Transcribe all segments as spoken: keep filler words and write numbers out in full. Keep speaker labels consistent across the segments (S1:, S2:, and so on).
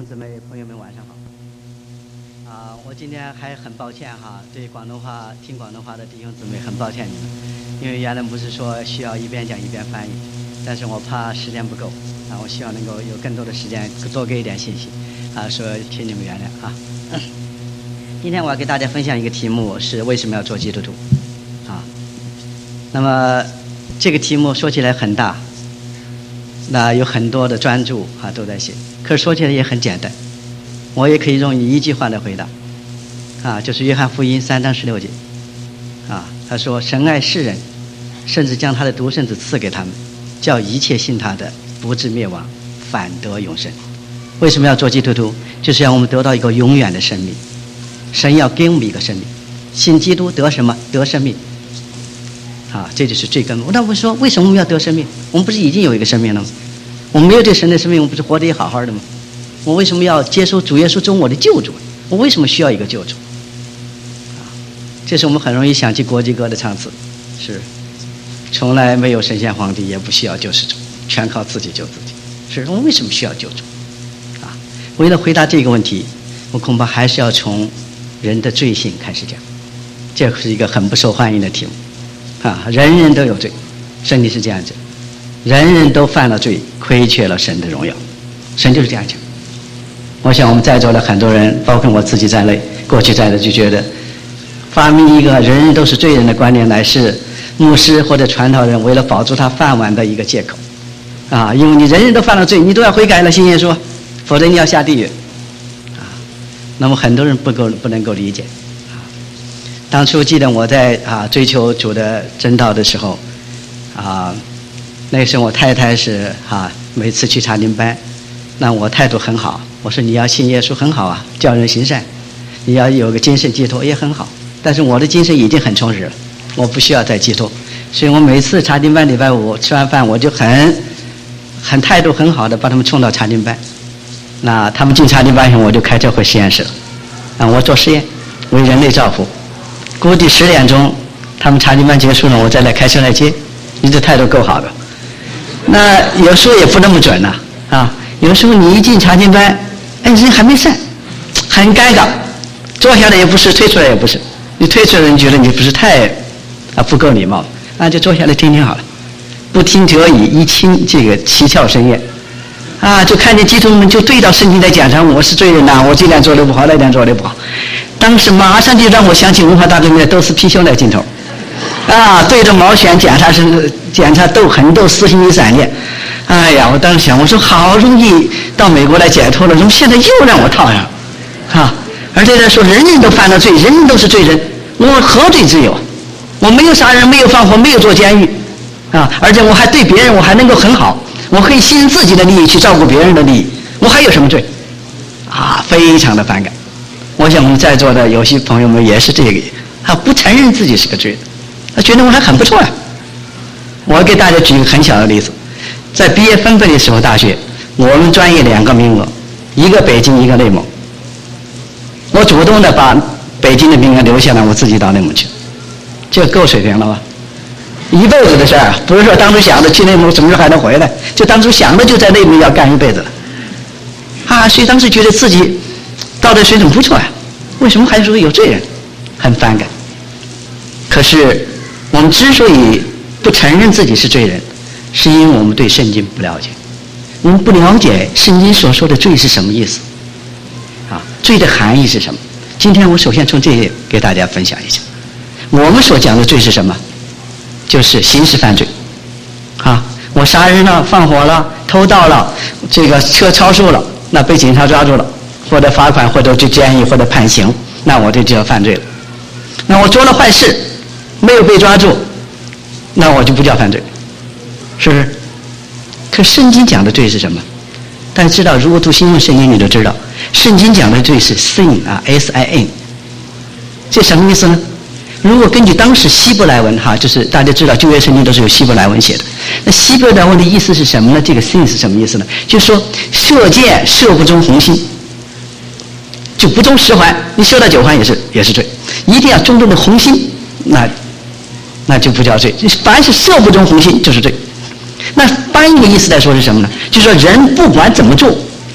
S1: 兄姊妹朋友们晚上好。啊，我今天还很抱歉哈，对广东话听广东话的弟兄姊妹很抱歉你们，因为原来不是说需要一边讲一边翻译，但是我怕时间不够啊，我希望能够有更多的时间多给一点信息啊，说请你们原谅啊。今天我要给大家分享一个题目，是为什么要做基督徒啊？那么这个题目说起来很大，那有很多的专注啊都在写，可是说起来也很简单，我也可以用一句话来回答啊，就是约翰福音三章十六节啊，他说神爱世人，甚至将他的独生子赐给他们，叫一切信他的不至灭亡，反得永生。为什么要做基督徒？就是让我们得到一个永远的生命。神要给我们一个生命，信基督得什么？得生命啊，这就是最根本。那我说为什么我们要得生命？我们不是已经有一个生命了吗？我们没有这神的生命，我们不是活得也好好的吗？我为什么要接受主耶稣做我的救主？我为什么需要一个救主啊？这是我们很容易想起国际歌的唱词，是从来没有神仙皇帝，也不需要救世主，全靠自己救自己。是我们为什么需要救主啊？为了回答这个问题，我恐怕还是要从人的罪性开始讲，这是一个很不受欢迎的题目啊！人人都有罪，圣经是这样讲，人人都犯了罪，亏缺了神的荣耀，神就是这样讲。我想我们在座的很多人，包括我自己在内，过去在的就觉得，发明一个人人都是罪人的观念，乃是牧师或者传道人为了保住他饭碗的一个借口啊！因为你人人都犯了罪，你都要悔改了，信耶稣，否则你要下地狱。那么很多人不够不能够理解啊。当初记得我在啊追求主的真道的时候啊，那个时候我太太是啊每次去查经班，那我态度很好，我说你要信耶稣很好啊，教人行善，你要有个精神寄托也很好，但是我的精神已经很充实了，我不需要再寄托，所以我每次查经班礼拜五吃完饭，我就很很态度很好的把他们冲到查经班。那他们进查经班以后，我就开车回实验室了，啊，我做实验，为人类造福。估计十点钟，他们查经班结束了，我再来开车来接。你这态度够好的。那有时候也不那么准呐，啊，啊，有时候你一进查经班，哎，人还没散，很尴尬，坐下来也不是，退出来也不是。你退出来，人觉得你不是太啊不够礼貌，那就坐下来听听好了，不听则已，一听这个七窍生烟。啊，就看见基督徒们就对到圣经在讲上，我是罪人呐、啊，我这点做的不好，那点做的不好。当时马上就让我想起文化大革命的都是貔貅的镜头，啊，对着毛选检查是检查痘痕、痘丝、心理散裂。哎呀，我当时想，我说好容易到美国来解脱了，怎么现在又让我套上？啊，而且他说人人都犯了罪，人人都是罪人，我何罪之有？我没有杀人，没有放火，没有坐监狱，啊，而且我还对别人我还能够很好。我可以牺牲自己的利益去照顾别人的利益，我还有什么罪？啊，非常的反感。我想我们在座的有些朋友们也是这个，他不承认自己是个罪人，他觉得我还很不错呀、啊。我给大家举一个很小的例子，在毕业分配的时候，大学我们专业两个名额，一个北京，一个内蒙。我主动的把北京的名额留下来，我自己到内蒙去，这够水平了吧？一辈子的事儿，不是说当初想的去内蒙什么时候还能回来，就当初想的就在内蒙要干一辈子了，啊，所以当时觉得自己道德水准不错呀、啊，为什么还说有罪人，很反感。可是我们之所以不承认自己是罪人，是因为我们对圣经不了解，我们不了解圣经所说的罪是什么意思，啊，罪的含义是什么？今天我首先从这些给大家分享一下，我们所讲的罪是什么？就是刑事犯罪，啊，我杀人了、放火了、偷盗了，这个车超速了，那被警察抓住了，或者罚款，或者去监狱，或者判刑，那我这就要犯罪了。那我做了坏事，没有被抓住，那我就不叫犯罪，是不是？可圣经讲的罪是什么？大家知道，如果读新约圣经，你就知道，圣经讲的罪是 sin 啊 ，S I N， 这什么意思呢？如果根据当时希伯来文哈，就是大家知道旧约圣经都是由希伯来文写的。那希伯来文的意思是什么呢？这个 sin 是什么意思呢？就是说射箭射不中红心，就不中十环，你射到九环也是也是罪，一定要中中的红心，那那就不叫罪。凡是射不中红心就是罪。那翻译的意思来说是什么呢？就是说人不管怎么做，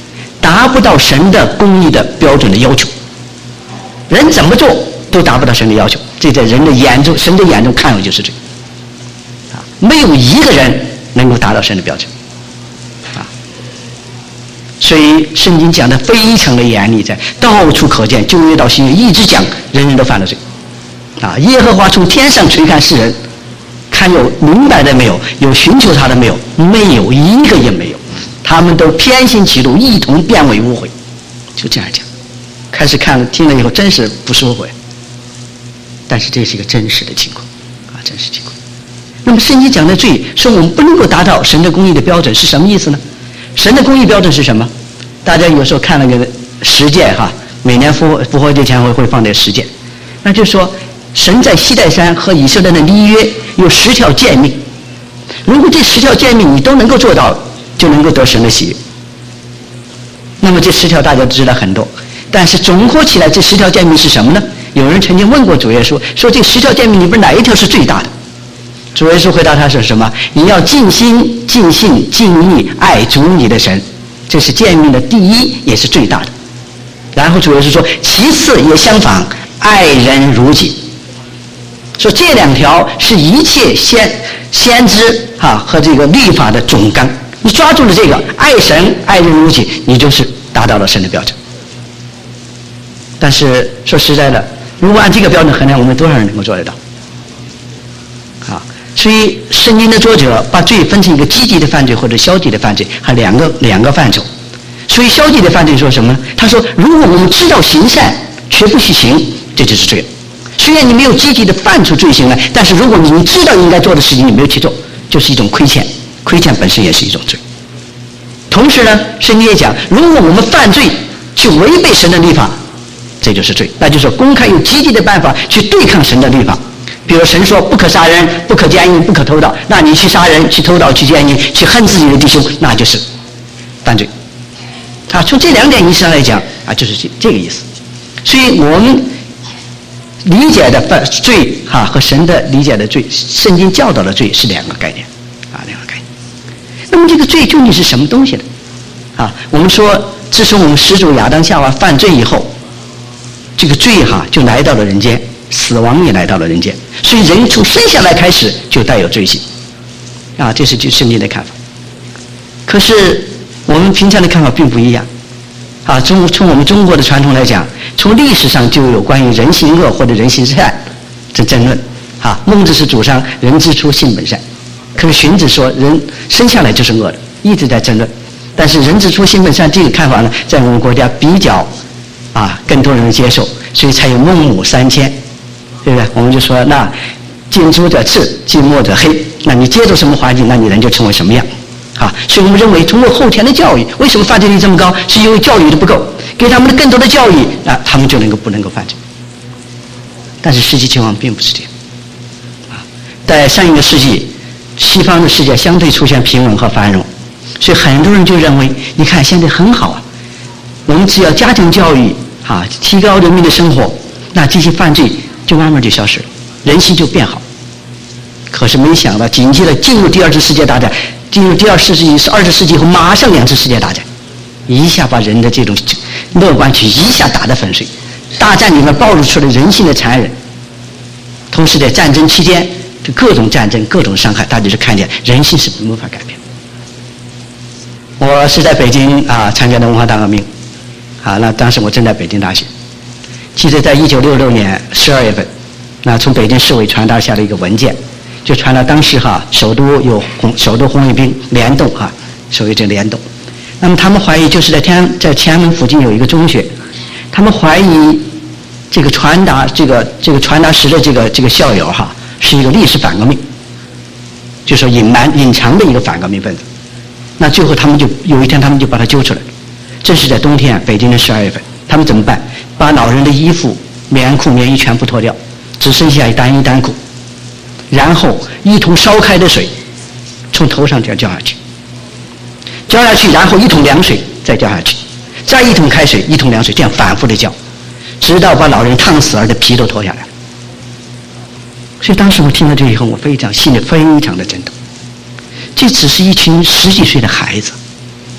S2: 达不到神的公义的标准的要求。人怎么做都达不到神的要求，这在人的眼中，神的眼中看为就是罪。啊，没有一个人能够达到神的标准。啊，所以圣经讲的非常的严厉，在到处可见，旧约到新约一直讲，人人都犯了罪。啊，耶和华从天上垂看世人，看有明白的没有，有寻求他的没有，没有一个也没有，他们都偏行其路，一同变为污秽。就这样讲，开始看了听了以后真是不舒服，但是这是一个真实的情况啊，真实情况。那么圣经讲的罪，说我们不能够达到神的公义的标准，是什么意思呢？神的公义标准是什么？大家有时候看那个十诫哈，每年复活复活节前会会放这十诫，那就是说神在西奈山和以色列的立约有十条诫命，如果这十条诫命你都能够做到，就能够得神的喜悦。那么这十条大家都知道很多，但是总括起来这十条诫命是什么呢？有人曾经问过主耶稣，说这十条诫命里边哪一条是最大的？主耶稣回答他是什么？你要尽心尽性尽意爱主你的神，这是诫命的第一也是最大的。然后主耶稣说其次也相仿，爱人如己。说这两条是一切先先知啊和这个律法的总纲，你抓住了这个爱神爱人如己，你就是达到了神的标准。但是说实在的，如果按这个标准衡量，我们多少人能够做得到啊？所以圣经的作者把罪分成一个积极的犯罪或者消极的犯罪，和两个两个范畴。所以消极的犯罪说什么呢？他说如果我们知道行善却不去行，这就是罪。虽然你没有积极的犯出罪行来，但是如果你知道应该做的事情你没有去做，就是一种亏欠，亏欠本身也是一种罪。同时呢，圣经也讲，如果我们犯罪去违背神的律法，这就是罪。那就是公开有积极的办法去对抗神的律法。比如神说不可杀人，不可奸淫，不可偷盗，那你去杀人，去偷盗，去奸淫，去恨自己的弟兄，那就是犯罪。啊，从这两点意义上来讲啊，就是这这个意思。所以我们理解的犯罪哈、啊、和神的理解的罪，圣经教导的罪是两个概念啊，两个概念。那么这个罪究竟是什么东西呢？啊，我们说自从我们始祖亚当夏娃犯罪以后，这个罪哈、啊、就来到了人间，死亡也来到了人间，所以人从生下来开始就带有罪性啊，这是就圣经的看法。可是我们平常的看法并不一样啊，从从我们中国的传统来讲，从历史上就有关于人性恶或者人性善的争论啊。孟子是主张人之初性本善，可是荀子说人生下来就是恶的，一直在争论。但是人之初性本善这个看法呢，在我们国家比较啊更多人接受，所以才有孟母三迁，对不对？我们就说那近朱者赤，近墨者黑，那你接触什么环境，那你人就成为什么样啊。所以我们认为通过后天的教育，为什么犯罪率这么高，是因为教育的不够，给他们的更多的教育啊，他们就能够不能够犯罪。但是实际情况并不是这样啊。在上一个世纪，西方的世界相对出现平稳和繁荣，所以很多人就认为你看现在很好啊，我们只要家庭教育啊，提高人民的生活，那这些犯罪就慢慢就消失了，人心就变好。可是没想到紧接着进入第二次世界大战，进入第二世纪是二十世纪后马上两次世界大战，一下把人的这种乐观去一下打得粉碎。大战里面暴露出了人性的残忍，同时在战争期间就各种战争各种伤害，大家就看见人性是无法改变。我是在北京啊参加的文化大革命啊，那当时我正在北京大学，记得在一九六六年十二月份，那从北京市委传达下了一个文件，就传到当时哈首都有红首都红卫兵联动哈，所谓这联动。那么他们怀疑就是在天在天安门附近有一个中学，他们怀疑这个传达这个这个传达室的这个这个校友哈是一个历史反革命，就说隐瞒隐藏的一个反革命分子。那最后他们就有一天他们就把他揪出来了，这是在冬天北京的十二月份，他们怎么办？把老人的衣服棉裤棉衣全部脱掉，只剩下一单衣单裤，然后一桶烧开的水从头上这样浇下去，浇下去，然后一桶凉水再浇下去，再一桶开水，一桶凉水，这样反复的浇，直到把老人烫死而的皮都脱下来。所以当时我听到这以后，我非常心里非常的震动。这只是一群十几岁的孩子，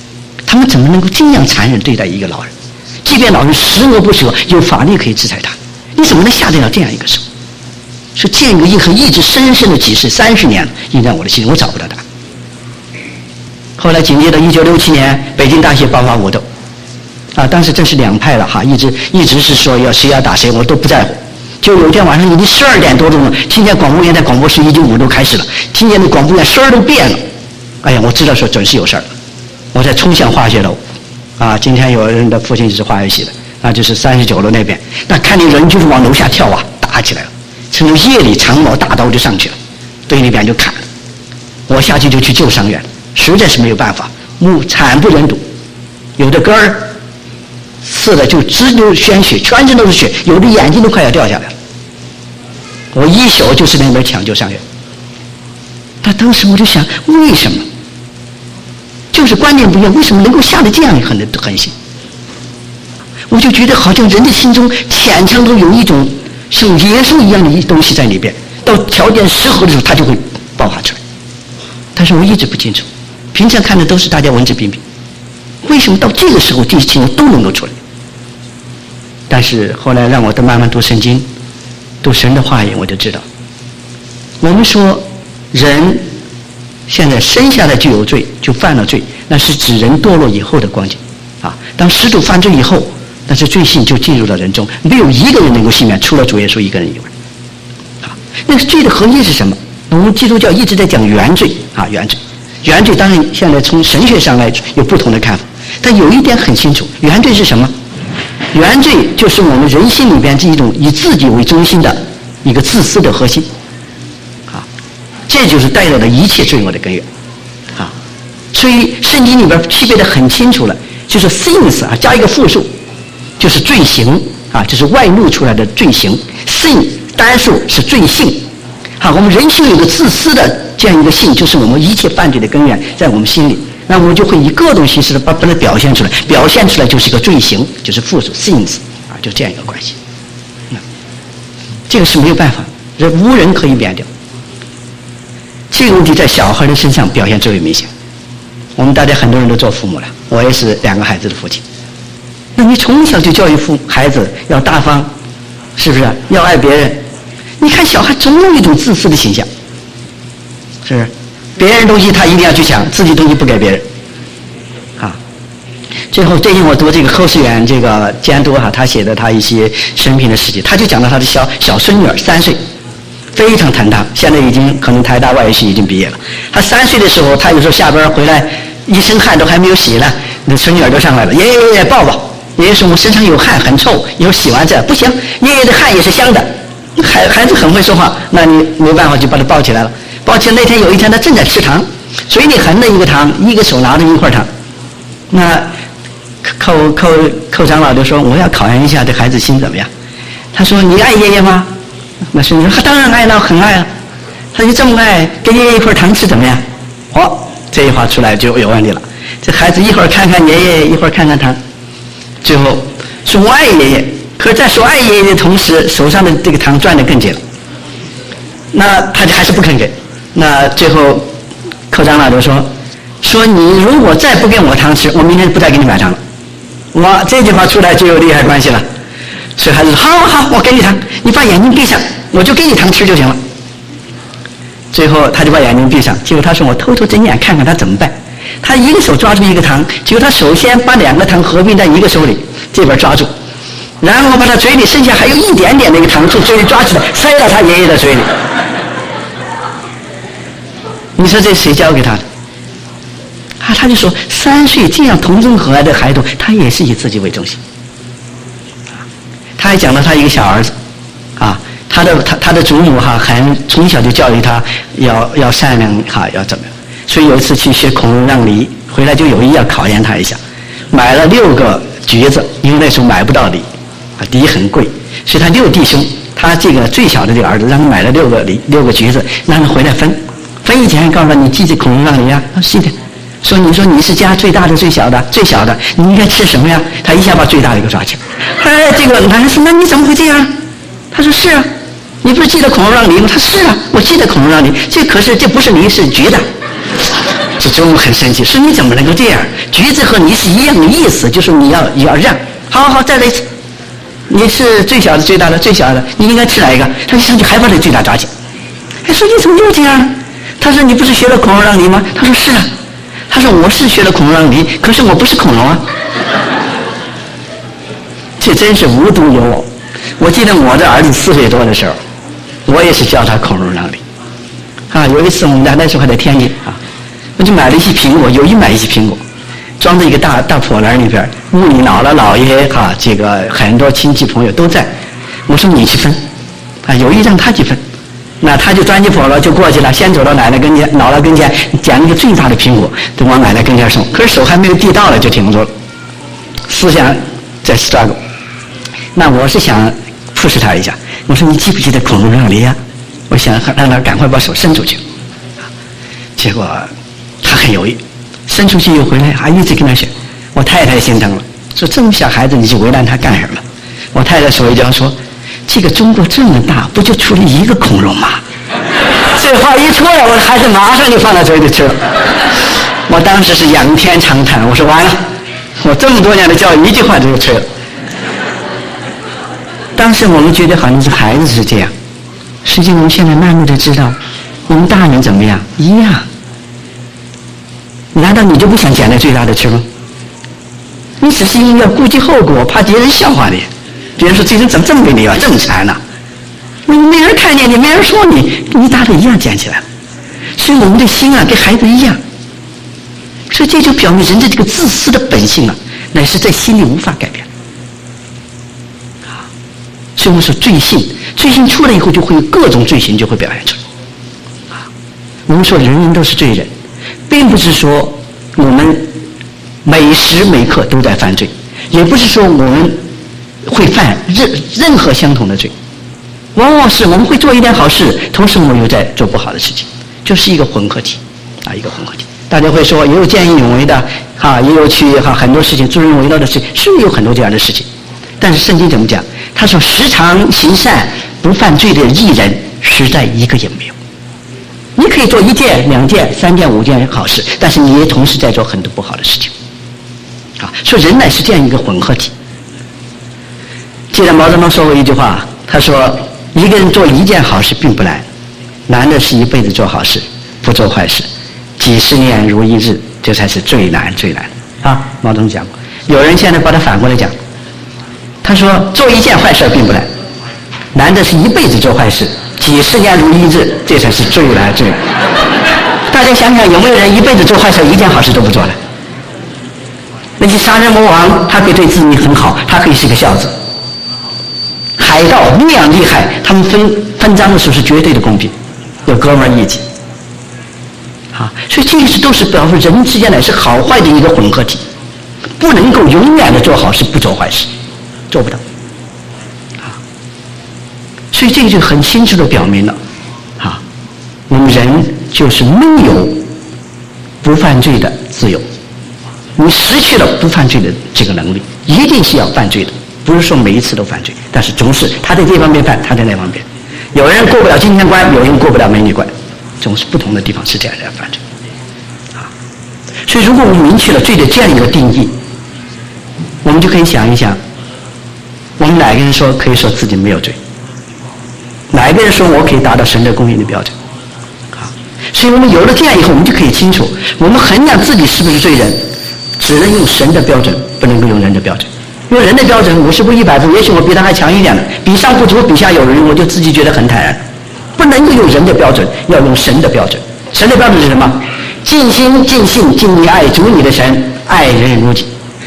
S2: 他们怎么能够这样残忍对待一个老人？即便老人十恶不赦，有法律可以制裁他，你怎么能下得了这样一个手？是这样一个印痕一直深深的启示，三十年了，印在我的心里，我找不到他。后来紧接着一九六七年，北京大学爆发武斗，啊，当时真是两派了哈，一直一直是说要谁要打谁，我都不在乎。就有一天晚上已经十二点多钟了，听见广播员在广播室已经武斗开始了，听见那广播员声儿都变了，哎呀，我知道说准是有事儿了。我在冲向化学楼，啊，今天有人的父亲是化学系的，那就是三十九楼那边，那看见人就是往楼下跳啊，打起来了，甚至夜里长矛大刀就上去了，对那边就砍了。我下去就去救伤员，实在是没有办法，目惨不忍睹，有的根儿刺的就直流鲜血，全身都是血，有的眼睛都快要掉下来了。我一宿就是在那边抢救伤员。但当时我就想，为什么？就是观念不一样，为什么能够下得这样一狠的狠心？我就觉得好像人的心中潜藏中有一种像野兽一样的东西在里边，到条件适合的时候，它就会爆发出来。但是我一直不清楚，平常看的都是大家文质彬彬，为什么到这个时候这些情况都能够出来？但是后来让我都慢慢读圣经，读神的话语，我就知道，我们说人现在生下来就有罪，就犯了罪，那是指人堕落以后的光景啊。当始祖犯罪以后，那是罪性就进入了人中，没有一个人能够幸免，除了主耶稣一个人以外。啊，那个罪的核心是什么？我们基督教一直在讲原罪啊，原罪。原罪当然现在从神学上来有不同的看法，但有一点很清楚，原罪是什么？原罪就是我们人心里边这一种以自己为中心的一个自私的核心。这就是带来的一切罪恶的根源，啊，所以圣经里边区别的很清楚了，就是 sins 啊，加一个复数，就是罪行啊，就是外露出来的罪行 ，sin 单数是罪性，好，我们人性有个自私的这样一个性，就是我们一切犯罪的根源在我们心里，那我们就会以各种形式的把把它表现出来，表现出来就是一个罪行，就是复数 sins 啊，就这样一个关系，嗯，这个是没有办法，人无人可以免掉。这个问题在小孩的身上表现最为明显。我们大家很多人都做父母了，我也是两个孩子的父亲。那你从小就教育父孩子要大方，是不是？要爱别人。你看小孩总有一种自私的形象，是不是？别人东西他一定要去抢，自己东西不给别人。啊，最后最近我读这个寇世远这个监督哈，他写的他一些生平的事迹，他就讲到他的小小孙女儿三岁。非常疼他，现在已经可能台大外语系已经毕业了。他三岁的时候，他有时候下班回来，一身汗都还没有洗呢，那孙女儿就上来了，爷爷爷爷抱抱。爷爷说我身上有汗，很臭，以后洗完这不行，爷爷的汗也是香的。孩孩子很会说话，那你没办法就把他抱起来了。抱起来那天有一天他正在吃糖，嘴里含着一个糖，一个手拿着一块糖。那寇寇寇长老就说我要考验一下这孩子心怎么样。他说你爱爷爷吗？那孙女说当然爱了，很爱了。他说这么爱，给爷爷一块糖吃怎么样？哦，这一话出来就有问题了。这孩子一会儿看看爷爷，一会儿看看糖，最后说我爱爷爷，可是在说爱爷爷的同时，手上的这个糖攥得更紧了。那他就还是不肯给。那最后寇长老就说说你如果再不给我糖吃，我明天不再给你买糖了。哇，这句话出来就有利害关系了。所以孩子说好好好，我给你糖，你把眼睛闭上，我就给你糖吃就行了。最后他就把眼睛闭上，结果他说我偷偷睁眼看看他怎么办。他一个手抓住一个糖，结果他首先把两个糖合并在一个手里，这边抓住，然后把他嘴里剩下还有一点点那个糖从嘴里抓起来，塞到他爷爷的嘴里。你说这谁教给他的？啊，他就说三岁这样童真可爱的孩童，他也是以自己为中心。他还讲到他一个小儿子，啊，他的他他的祖母哈，很从小就教育他要要善良哈，要怎么样。所以有一次去学孔融让梨，回来就有意要考验他一下，买了六个橘子，因为那时候买不到梨，啊，梨很贵，所以他六弟兄，他这个最小的这个儿子让他买了六个梨，六个橘子，让他回来分。分以前告诉他你记着孔融让梨啊，他记得。说你说你是家最大的最小的最小的，你应该吃什么呀？他一下把最大的给抓起来。哎，这个男人说那你怎么会这样？他说是啊，你不是记得孔融让梨吗？他是啊，我记得孔融让梨，这可是这不是梨是橘的。 这周母很生气，说你怎么能够这样？橘子和你是一样的意思，就是你要要让。好好好，再来一次。你是最小的、最大的、最小的，你应该吃哪一个？他一上去还把这最大抓起来。哎，说你怎么又这样？他说你不是学了孔融让梨吗？他说是啊。他说我是学了孔融让梨，可是我不是恐龙啊。这真是无独有偶。我记得我的儿子四岁多的时候，我也是教他孔融让梨。啊，有一次我们家那时候还在天津啊，我就买了一些苹果，有意买一些苹果，装在一个大大破篮里边，屋里姥姥姥爷哈，这个很多亲戚朋友都在。我说你去分，啊，有意让他去分。那他就端起笸箩就过去了，先走到奶奶跟前，姥姥跟前捡了一个最大的苹果，就往奶奶跟前送。可是手还没有递到了就停住了，思想在 struggle。那我是想 push 他一下，我说你记不记得孔融让梨呀？我想让他赶快把手伸出去。结果他很犹豫，伸出去又回来，还一直跟他学。我太太心疼了，说这么小孩子你去为难他干什么？我太太说一句说。这个中国这么大，不就出了一个孔融吗？这话一出来，我的孩子马上就放到嘴里去了。我当时是仰天长叹，我说完了，我这么多年的教育，一句话就吹了。当时我们觉得好像是孩子是这样，实际我们现在慢慢的知道，我们大人怎么样一样。难道你就不想捡那最大的吃吗？你只是因为要顾及后果，怕别人笑话你。别人说这人怎么这么没礼貌，这么馋呢？你没人看见你，没人说你，你大的一样捡起来了。所以我们的心啊，跟孩子一样。所以这就表明人的这个自私的本性啊，乃是在心里无法改变。啊，所以我们说罪性，罪性出来以后，就会有各种罪行就会表现出来。啊，我们说人人都是罪人，并不是说我们每时每刻都在犯罪，也不是说我们会犯任任何相同的罪，往往是我们会做一点好事，同时我们又在做不好的事情，就是一个混合体啊，一个混合体。大家会说也有见义勇为的啊，也有去哈、啊、很多事情助人为乐的事情，是有很多这样的事情。但是圣经怎么讲？他说时常行善不犯罪的义人，实在一个也没有。你可以做一件、两件、三件、五件好事，但是你也同时在做很多不好的事情啊。所以人乃是这样一个混合体。记得毛泽东说过一句话，他说一个人做一件好事并不难，难的是一辈子做好事，不做坏事，几十年如一日，这才是最难最难啊。毛泽东讲过。有人现在把它反过来讲，他说做一件坏事并不难，难的是一辈子做坏事，几十年如一日，这才是最难最难。大家想想，有没有人一辈子做坏事，一件好事都不做的？那些杀人魔王，他可以对自己很好，他可以是个孝子。海盗那样厉害，他们分分赃的时候是绝对的公平，有哥们儿义气。啊，所以这些都是表示人之间乃是好坏的一个混合体，不能够永远的做好事不做坏事，做不到。啊，所以这个就很清楚的表明了，啊，我们人就是没有不犯罪的自由，你失去了不犯罪的这个能力，一定是要犯罪的。不是说每一次都犯罪，但是总是他在这方面犯，他在那方面。有人过不了金钱关，有人过不了美女关，总是不同的地方是这样的犯罪。啊，所以如果我们明确了罪的这样一个定义，我们就可以想一想，我们哪个人说可以说自己没有罪？哪一个人说我可以达到神的公义的标准？啊，所以我们有了这样以后，我们就可以清楚，我们衡量自己是不是罪人，只能用神的标准，不能够用人的标准。用人的标准，五十步一百步，也许我比他还强一点的，比上不足，比下有余，我就自己觉得很坦然。不能够用人的标准，要用神的标准。神的标准是什么？尽心尽性尽力爱主你的神，爱人如己。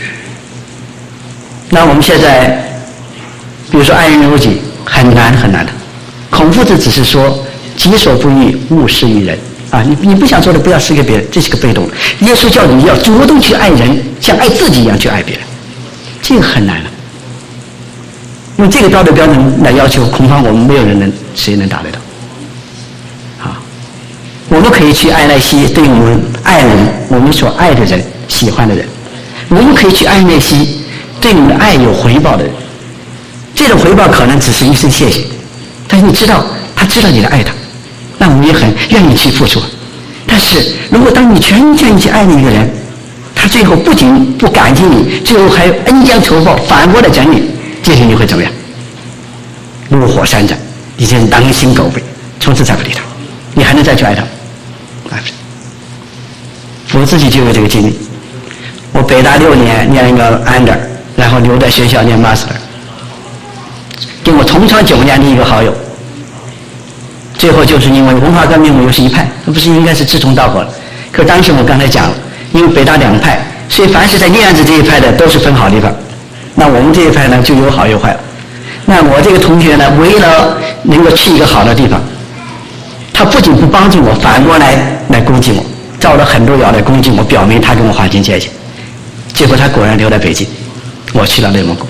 S2: 那我们现在，比如说爱人如己，很难很难的。孔夫子只是说己所不欲，勿施于人啊，你你不想做的不要施给别人，这是个被动的。耶稣叫你要主动去爱人，像爱自己一样去爱别人。这个很难了，用这个道德标准来要求，恐怕我们没有人能谁能达得到。啊，我们可以去爱那些对我们爱人、我们所爱的人、喜欢的人，我们可以去爱那些对我们的爱有回报的人。这种回报可能只是一声谢谢，但是你知道他知道你的爱他，那我们也很愿意去付出。 但是如果当你全全去爱一个人，他最后不仅不感激你，最后还恩将仇报，反过来整你，这时你会怎么样？怒火山斩，你真狼心狗肺，从此再不理他，你还能再去爱他？爱不了。我自己就有这个经历，我北大六年念一个 under， 然后留在学校念 master， 跟我同窗九年的一个好友，最后就是因为文化革命我又是一派，那不是应该是志同道合了？可当时我刚才讲了，因为北大两派，所以凡是在念案子这一派的都是分好地方，那我们这一派呢就有好有坏了。那我这个同学呢，为了能够去一个好的地方，他不仅不帮助我，反过来来攻击我，造了很多谣来攻击我，表明他跟我划清界限。结果他果然留在北京，我去了内蒙古。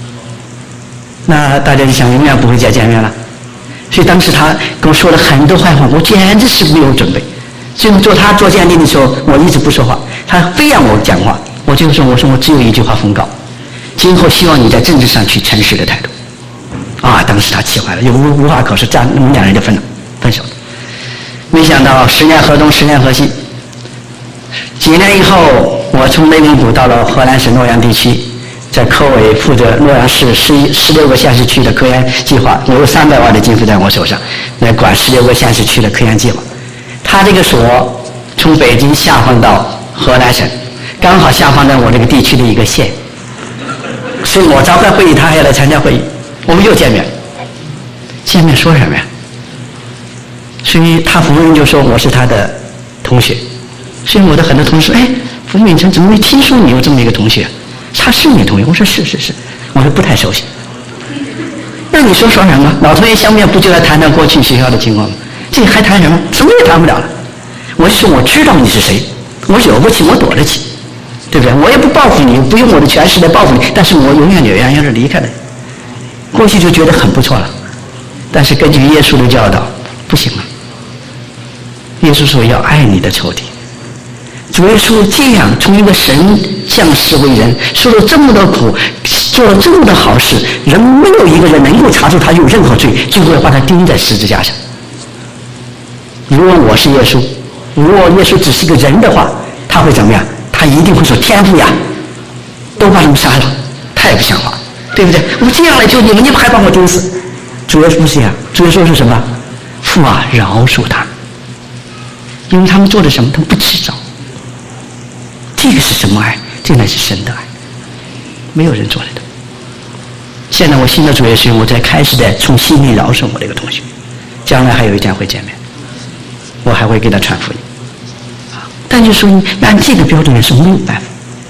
S2: 那大家就想永远不会再见面了。所以当时他跟我说了很多坏话，我简直是没有准备。最后做他做鉴定的时候，我一直不说话，他非让我讲话，我就说我说我只有一句话奉告，今后希望你在政治上取诚实的态度。啊！当时他气坏了，又无无话可说，这样我们两人就分了，分手了。没想到十年河东，十年河西。几年以后，我从内蒙古到了河南省洛阳地区，在科委负责洛阳市十一十六个县市区的科研计划，我有三百万的经费在我手上，来管十六个县市区的科研计划。他这个所从北京下放到河南省，刚好下放在我这个地区的一个县，所以我召开会议，他还要来参加会议。我们又见面，见面说什么呀？所以他逢人就说我是他的同学，所以我的很多同事，哎，冯秉成怎么没听说你有这么一个同学？他是你同学？我说是是是，我说不太熟悉。那你说说什么？老同学相面不就来谈谈过去学校的情况吗？这还谈什么？什么也谈不了了。我就说我知道你是谁，我惹不起，我躲得起，对不对？我也不报复你，不用我的权势来报复你，但是我永远有样要是离开的。过去就觉得很不错了，但是根据耶稣的教导，不行了。耶稣说要爱你的仇敌。主耶稣这样从一个神降世为人，受了这么多苦，做了这么多好事，人没有一个人能够查出他有任何罪，最后要把他钉在十字架上。如果我是耶稣，如果耶稣只是个人的话，他会怎么样？他一定会说：天父呀，都把他们杀了，太不像话。对不对？我这样来救你们，你们还把我钉死？主耶稣不是这样，主耶稣是什么？父啊，饶恕他，因为他们做的什么，他们不知道。这个是什么爱？这乃是神的爱，没有人做得到。现在我信了主耶稣，我在开始的从心里饶恕我这个同学，将来还有一天会见面，我还会给他传福音。啊，但就说按这个标准也是没有办法。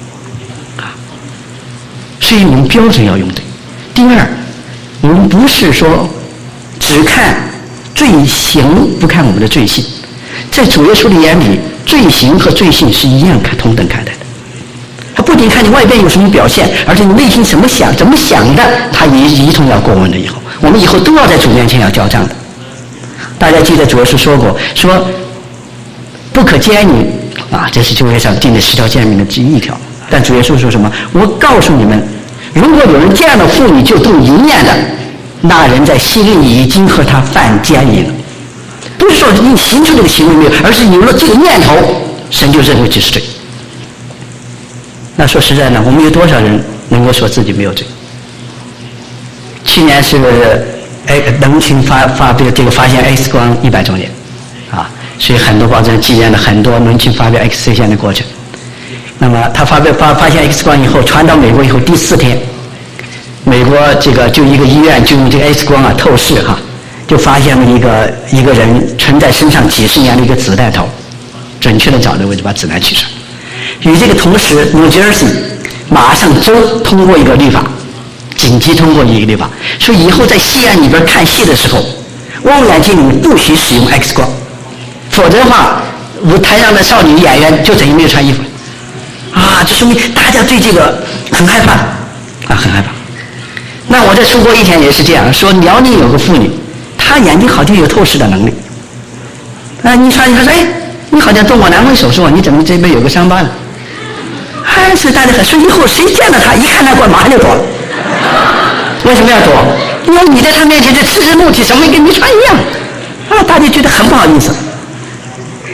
S2: 所以我们标准要用对。第二，我们不是说只看罪行，不看我们的罪性。在主耶稣的眼里，罪行和罪性是一样看同等看待的。他不仅看你外边有什么表现，而且你内心怎么想、怎么想的，他也一同要过问的。以后我们以后都要在主面前要交账的。大家记得主耶稣说过，说不可奸淫啊，这是旧约上定的十条诫命的之一条。但主耶稣说什么？我告诉你们，如果有人见了妇女就动淫念的，那人在心里已经和他犯奸淫了。不是说你行出这个行为没有，而是有了这个念头，神就认为这是罪。那说实在呢，我们有多少人能够说自己没有罪？去年是哎人群发发表这个发现 X 光一百周年啊，所以很多报纸纪念了很多人群发表 X 射线的过程。那么他发表发发现 X 光以后，传到美国以后第四天，美国这个就一个医院就用这个 X 光啊透视哈，就发现了一个一个人存在身上几十年的一个子弹头，准确的找的位置把子弹取出来。与这个同时 ，New Jersey 马上州通过一个律法，紧急通过一个律法，说以后在戏院里边看戏的时候，望远镜里不许使用 X 光，否则的话，舞台上的少女演员就等于没有穿衣服。啊，这说明大家对这个很害怕啊，很害怕。那我在出国一天也是这样说，辽宁有个妇女，她眼睛好像有透视的能力。啊，你穿她说，哎，你好像动过阑尾手术啊，你怎么这边有个伤疤呢？哎，所以大家很说，以后谁见到她，一看她过来马上就躲了。为什么要躲？因为你在她面前这赤身露体，什么跟没穿一样啊，大家觉得很不好意思。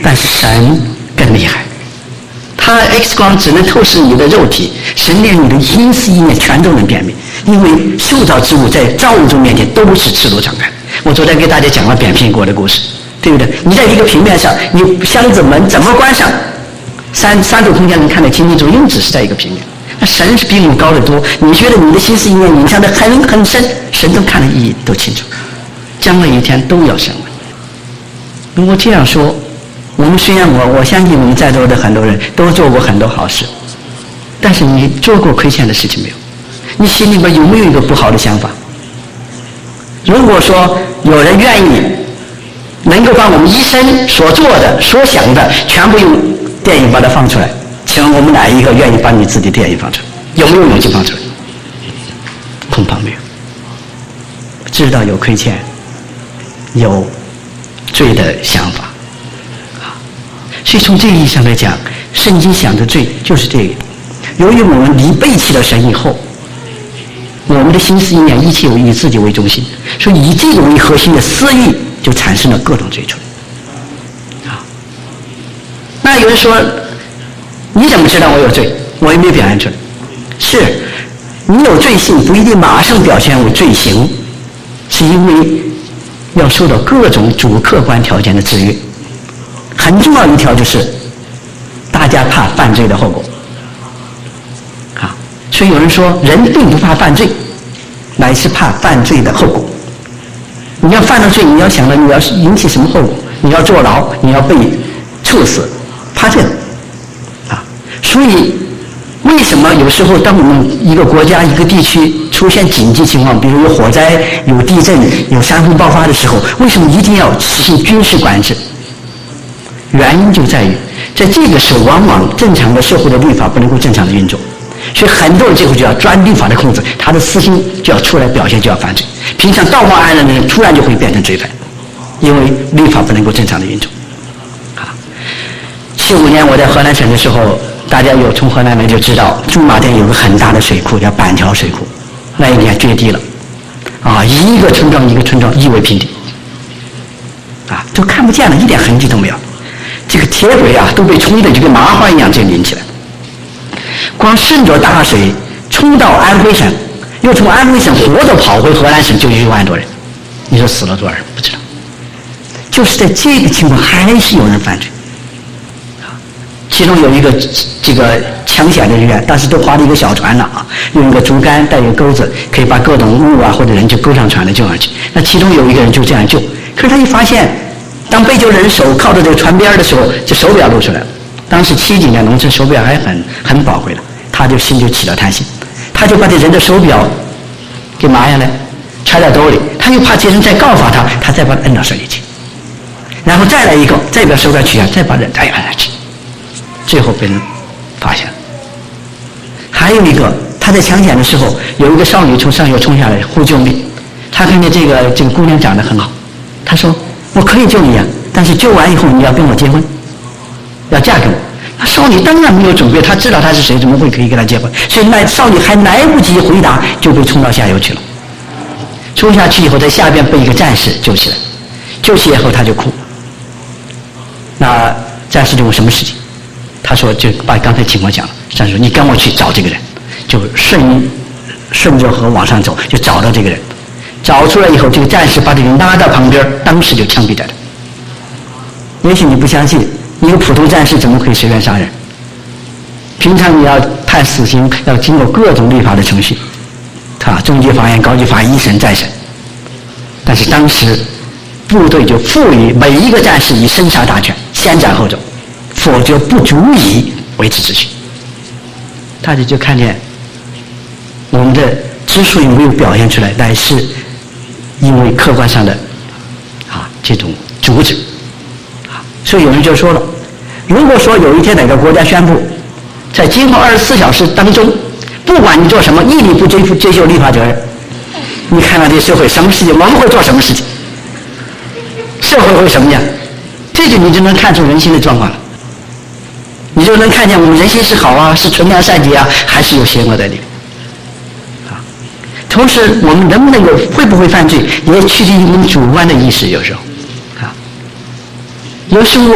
S2: 但是神更厉害，他 X 光只能透视你的肉体，神连你的心思意念全都能辨别，因为受造之物在造物主面前都是赤裸敞开。我昨天给大家讲了扁苹果的故事，对不对？你在一个平面上，你箱子门怎么关上，三三度空间能看得清清楚，又只是在一个平面。那神是比我们高得多，你觉得你的心思意念隐藏得很很深，神都看得一一都清楚，将来一天都要审问。如果这样说，我们虽然我我相信我们在座的很多人都做过很多好事，但是你做过亏欠的事情没有？你心里边有没有一个不好的想法？如果说有人愿意能够把我们一生所做的所想的全部用电影把它放出来，请问我们哪一个愿意把你自己电影放出来？有没有勇气放出来？恐怕没有。知道有亏欠有罪的想法，所以从这个意义上来讲，圣经想的罪就是这个。由于我们离背弃了神以后，我们的心思意念一切以自己为中心，所以以这个为核心的私欲就产生了各种罪出来。啊，那有人说，你怎么知道我有罪？我也没表现出来。是，你有罪性不一定马上表现为罪行，是因为要受到各种主客观条件的制约。很重要一条就是，大家怕犯罪的后果。啊，所以有人说，人并不怕犯罪，乃是怕犯罪的后果。你要犯了罪，你要想到你要引起什么后果，你要坐牢，你要被处死，怕这个。啊，所以为什么有时候当我们一个国家一个地区出现紧急情况，比如有火灾、有地震、有山洪爆发的时候，为什么一定要实行军事管制？原因就在于，在这个时候，往往正常的社会的律法不能够正常的运作，所以很多人这会就要钻律法的空子，他的私心就要出来表现，就要犯罪。平常道貌岸然的人，突然就会变成罪犯，因为律法不能够正常的运作。啊，七五年我在河南省的时候，大家有从河南来就知道，驻马店有个很大的水库，叫板桥水库，那一年决堤了，啊，一个村庄一个村庄夷为平地，啊，都看不见了，一点痕迹都没有。这个铁轨啊，都被冲得就跟麻花一样，这拎起来。光顺着大水冲到安徽省，又从安徽省活着跑回河南省，就一万多人。你说死了多少人？不知道。就是在这个情况，还是有人犯罪。其中有一个这个抢险的人员，当时都划了一个小船了啊，用一个竹竿带一个钩子，可以把各种物啊或者人就勾上船来救上去。那其中有一个人就这样救，可是他一发现，当被救人手靠着这个船边的时候，这手表露出来了。当时七几年农村手表还很很宝贵的，他就心就起了贪心，他就把这人的手表给拿下来，揣在兜里。他又怕这人再告发他，他再把他摁到水里去，然后再来一个，再把手表取下，再把人再摁下去，最后被人发现了。还有一个，他在抢险的时候，有一个少女从上游冲下来呼救命，他看见这个这个姑娘长得很好，他说：“我可以救你啊，但是救完以后你要跟我结婚，要嫁给我。”那少女当然没有准备，她知道他是谁，怎么会可以跟他结婚？所以那少女还来不及回答，就被冲到下游去了。冲下去以后，在下边被一个战士救起来，救起来以后他就哭。那战士就问什么事情？他说就把刚才情况讲了。战士说：“你跟我去找这个人。”就顺顺着河往上走，就找到这个人。找出来以后，这个战士把这个人拉到旁边，当时就枪毙在了。也许你不相信，一个普通战士怎么可以随便杀人？平常你要判死刑，要经过各种立法的程序，啊，中级法院、高级法院一审再审。但是当时部队就赋予每一个战士以生杀大权，先斩后奏，否则不足以维持秩序。大家就看见我们的之所以没有表现出来，乃是因为客观上的啊这种阻止啊，所以有人就说了，如果说有一天哪个国家宣布，在今后二十四小时当中，不管你做什么，一律不追追究立法责任，你看看这社会什么事情，我们会做什么事情，社会会什么样？这就你就能看出人心的状况了。你就能看见我们人心是好啊，是纯良善洁啊，还是有邪恶在里面啊。同时我们能不能够会不会犯罪，也取决于我们主观的意识。有时候啊，有时候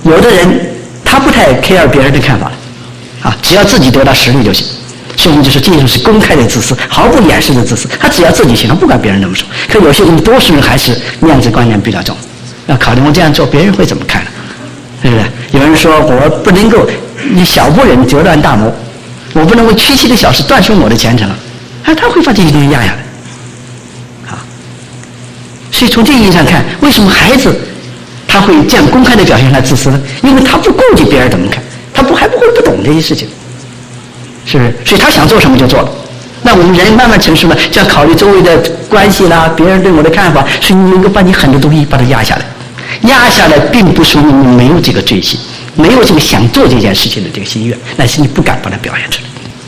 S2: 有的人他不太 care 别人的看法了，啊，只要自己得到实力就行。圣经就是这种是公开的自私，毫不掩饰的自私，他只要自己行，他不管别人怎么说。可有些人多数人还是面子观念比较重，要考虑我这样做别人会怎么看呢？对不对？有人说我不能够以小不忍则乱大谋，我不能为区区的小事断送我的前程了，啊，他会把这些东西压下来。啊，所以从这个意义上看，为什么孩子他会这样公开的表现他自私呢？因为他不顾及别人怎么看，他不还不会不懂这些事情，是不是？所以他想做什么就做了。那我们人慢慢成熟了，就要考虑周围的关系啦，别人对我的看法，所以你能够把你很多东西把它压下来。压下来并不说明你没有这个罪心，没有这个想做这件事情的这个心愿，那是你不敢把它表现出来。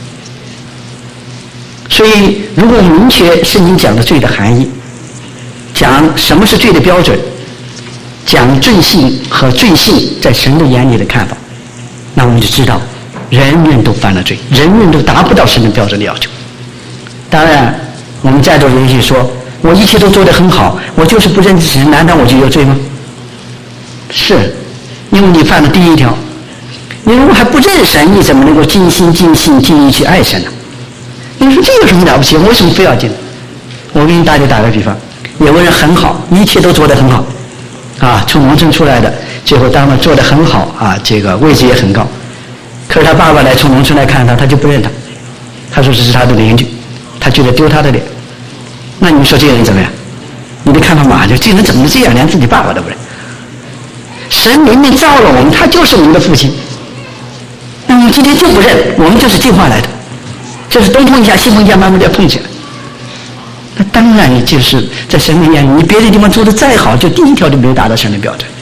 S2: 所以如果明确圣经讲的罪的含义，讲什么是罪的标准，讲罪性和罪性在神的眼里的看法，那我们就知道人人都犯了罪，人人都达不到神的标准的要求。当然我们再多允许说我一切都做得很好，我就是不认识神，难道我就有罪吗？是，因为你犯了第一条。你如果还不认神，你怎么能够尽心尽性尽意去爱神呢？你说这有什么了不起？我为什么非要进？我给你大家打个比方，有个人很好，一切都做得很好，啊，从农村出来的，最后当然做得很好啊，这个位置也很高。可是他爸爸来从农村来看他，他就不认他，他说这是他的邻居，他觉得丢他的脸。那你说这个人怎么样？你得看他马上就这人怎么这样，连自己爸爸都不认？神明明造了我们，他就是我们的父亲。那你今天就不认，我们就是进化来的，就是东碰一下西碰一下，慢慢就要碰起来。那当然你就是在神的眼里，你别的地方做的再好，就第一条就没有达到神的标准。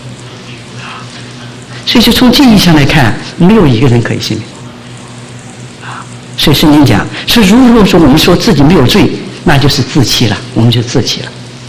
S2: 所以就从这意义上来看，没有一个人可以幸免。啊，所以圣经讲是，如果说我们说自己没有罪，那就是自欺了，我们就自欺了。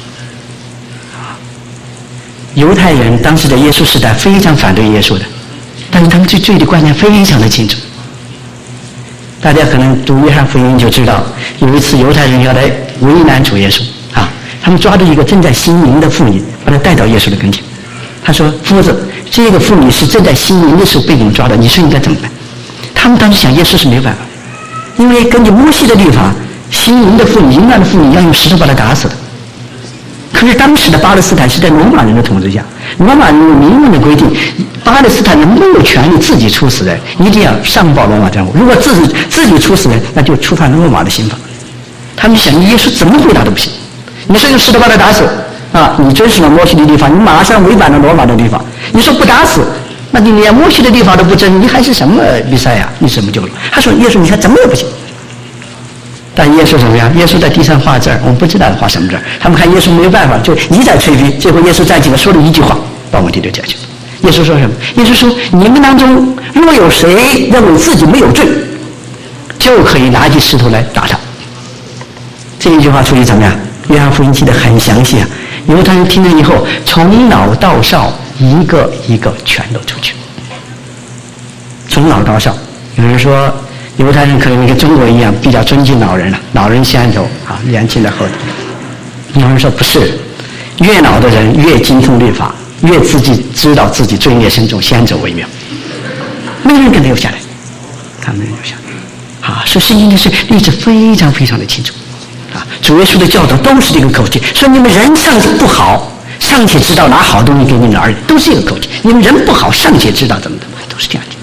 S2: 犹太人当时的耶稣时代非常反对耶稣的，但是他们对罪的观念非常的清楚。大家可能读约翰福音就知道，有一次犹太人要来为难主耶稣啊，他们抓住一个正在行淫的妇女，把她带到耶稣的跟前。他说：“夫子，这个妇女是正在行淫的时候被我们抓的，你说应该怎么办？”他们当时想，耶稣是没有办法，因为根据摩西的律法，行淫的妇女、淫乱的妇女要用石头把她打死的。可是当时的巴勒斯坦是在罗马人的统治下，罗马人有明文的规定，巴勒斯坦人没有权利自己处死人，一定要上报罗马政府。如果自己自己处死人，那就触犯罗马的刑法。他们想，耶稣怎么回答都不行。你说用石头把他打死啊，你遵守了摩西的律法，你马上违反了罗马的律法。你说不打死，那你连摩西的律法都不遵，你还是什么比赛呀？你怎么救了？他说耶稣，你看怎么也不行。但耶稣怎么样？耶稣在地上画字儿，我们不知道他画什么字儿。他们看耶稣没有办法，就一再吹逼。最后耶稣站起来说了一句话，把问题就解决了。耶稣说什么？耶稣说：“你们当中若有谁认为自己没有罪，就可以拿起石头来打他。”这一句话处理怎么样？约翰福音记得很详细啊。犹太人听了以后，从老到少，一个一个全都出去。从老到少，有人说。犹太人可能跟中国一样比较尊敬老人了，老人先走啊，年轻的后头。有人说不是，越老的人越精通律法，越自己知道自己罪孽深重，先走为妙。没人跟他留下来，他没人留下来。啊，所以圣经的是例子非常非常的清楚。啊，主耶稣的教导都是这个口径，说你们人尚且不好，尚且知道拿好东西给你们儿女，都是这个口径。你们人不好，尚且知道怎么怎么，都是这样的。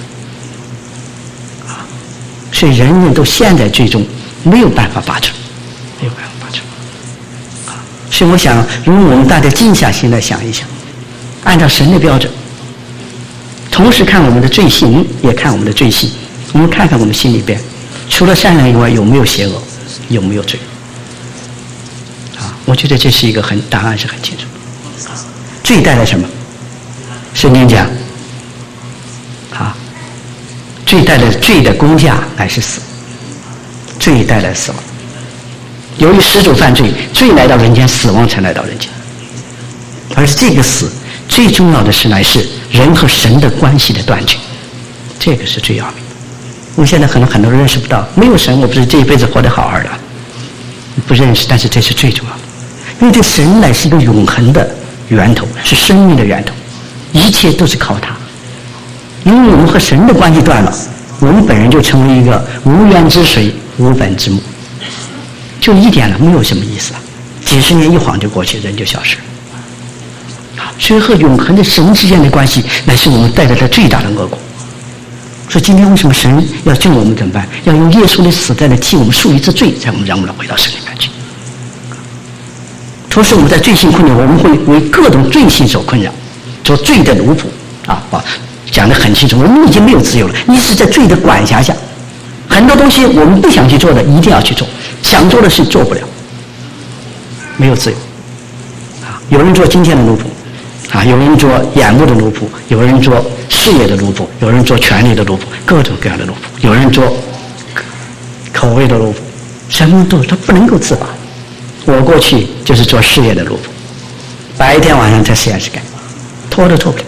S2: 所以人人都陷在罪中，没有办法拔出，没有办法拔出。啊，所以我想，如果我们大家静下心来想一想，按照神的标准，同时看我们的罪行，也看我们的罪行，我们看看我们心里边，除了善良以外，有没有邪恶，有没有罪？啊，我觉得这是一个很答案是很清楚的。罪带来什么？圣经讲，啊。罪带来罪的工价乃是死，罪带来死亡。由于始祖犯罪，罪来到人间，死亡才来到人间。而这个死最重要的是乃是人和神的关系的断绝，这个是最要命的。我们现在可能很多人认识不到，没有神，我不是这一辈子活得好好的，不认识，但是这是最重要的，因为这神乃是一个永恒的源头，是生命的源头。 一切都是靠他。因为我们和神的关系断了，我们本人就成为一个无源之水、无本之木，就一点了，没有什么意思了。几十年一晃就过去，人就消失了。啊，所以和永恒的神之间的关系，乃是我们带来的最大的恶果。说今天为什么神要救我们怎么办？要用耶稣的死在来替我们赎一次罪，才我们让我们回到神里面去。同时我们在罪性困扰，我们会为各种罪性所困扰，做罪的奴仆啊啊，讲得很清楚，我们已经没有自由了，你是在罪的管辖下，很多东西我们不想去做的一定要去做，想做的事做不了，没有自由啊。有人做金钱的奴仆啊，有人做眼目的奴仆，有人做事业的奴仆，有人做权力的奴仆，各种各样的奴仆，有人做口味的奴仆，什么都他不能够自拔。我过去就是做事业的奴仆，白天晚上在实验室干，拖都拖不了。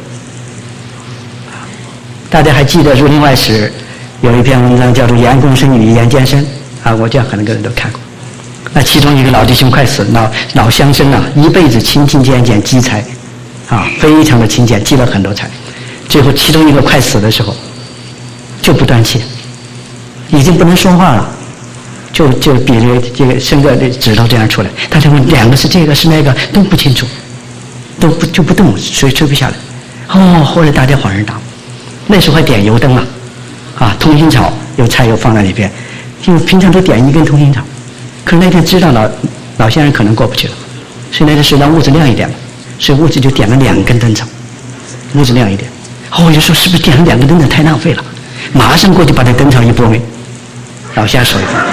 S2: 大家还记得《儒林外史》有一篇文章叫做《言公生语，言艰深》啊，我讲很多个人都看过。那其中一个老弟兄快死，老老乡绅啊，一辈子勤勤俭俭积财，啊，非常的勤俭，积了很多财。最后其中一个快死的时候，就不断气，已经不能说话了。就就比着这个伸个指头这样出来，他就问两个是这个是那个都不清楚，都不就不动，吹吹不下来。哦，后来大家恍然大悟，那时候还点油灯了，啊，通心草有菜油放在里边，因为平常都点一根通心草，可是那天知道老老先生可能过不去了，所以那天是让屋子亮一点嘛，所以屋子就点了两根灯草，屋子亮一点。哦，我就说是不是点了两根灯草太浪费了，马上过去把那灯草一拨灭，老先生手一放。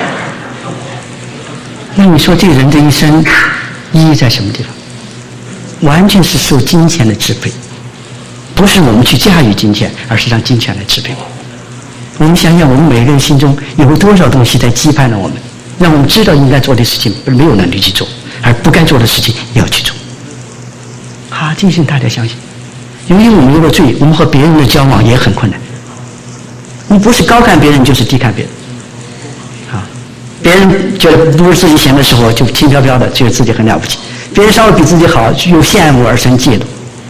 S2: 那你说这个人这一生意义在什么地方？完全是受金钱的支配，不是我们去驾驭金钱，而是让金钱来支配我们。我们想想，我们每个人心中有多少东西在羁绊着我们，让我们知道应该做的事情没有能力去做，而不该做的事情要去做。啊，这些大家相信，由于我们有了罪，我们和别人的交往也很困难。你不是高看别人，就是低看别人。别人觉得不如自己行的时候，就轻飘飘的，觉得自己很了不起；别人稍微比自己好，又羡慕而生嫉妒。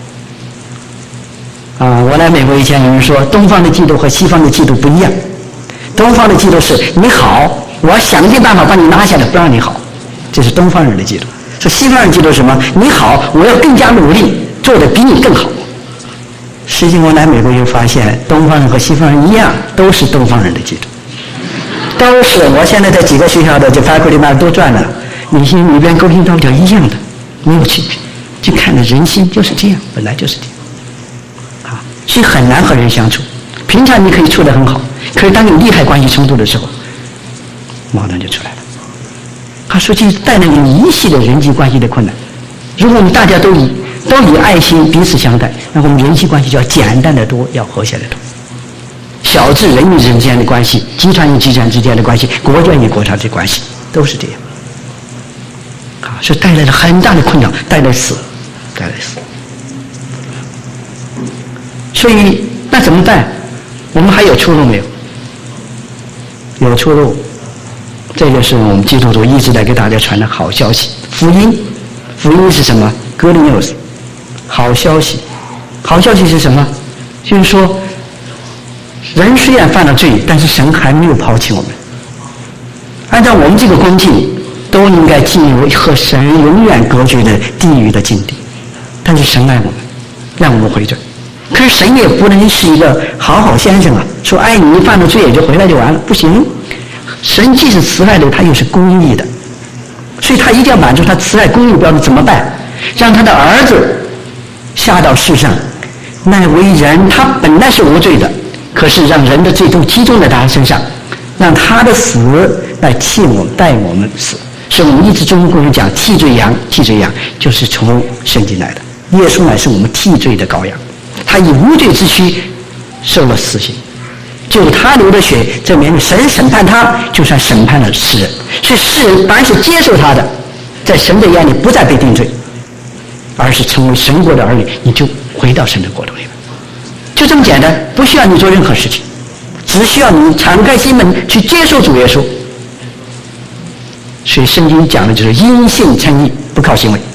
S2: 啊，我来美国以前有人说，东方的嫉妒和西方的嫉妒不一样。东方的嫉妒是你好，我想尽办法把你拿下来，不让你好，这是东方人的嫉妒。说西方人嫉妒什么？你好，我要更加努力，做得比你更好。实际我来美国又发现，东方人和西方人一样，都是东方人的嫉妒。都是，我现在在几个学校的这faculty那都转了，你心里边勾心斗角一样的，没有区别。就看着人心就是这样，本来就是这样，啊，所以很难和人相处。平常你可以处得很好，可是当有利害关系冲突的时候，矛盾就出来了。他说这带来有一系列人际关系的困难。如果我们大家都以都以爱心彼此相待，那我们人际关系就要简单得多，要和谐得多。小至人与人之间的关系，集团与集团之间的关系，国家与国家的关系，都是这样。啊，所以带来了很大的困扰，带来死，带来死。所以那怎么办？我们还有出路没有？有出路。这个是我们基督徒一直在给大家传的好消息，福音。福音是什么 ？Good news， 好消息。好消息是什么？就是说。人虽然犯了罪，但是神还没有抛弃我们。按照我们这个光景，都应该进入和神永远隔绝的地狱的境地。但是神爱我们，让我们回转。可是神也不能是一个好好先生啊，说爱你犯了罪也就回来就完了，不行。神既是慈爱的，他又是公义的，所以他一定要满足他慈爱公义标准。怎么办？让他的儿子下到世上，乃为人，他本来是无罪的。可是让人的罪都集中在他身上，让他的死来替我们代我们死。所以我们一直中国人讲替罪羊，替罪羊就是从圣经来的。耶稣乃是我们替罪的羔羊，他以无罪之躯受了死刑，就他流的血证明神审判他，就算审判了世人。所以世人凡是接受他的，在神的眼里不再被定罪，而是成为神国的儿女，你就回到神的国度里面。就这么简单，不需要你做任何事情，只需要你敞开心门去接受主耶稣。所以圣经讲的就是因信称义，不靠行为。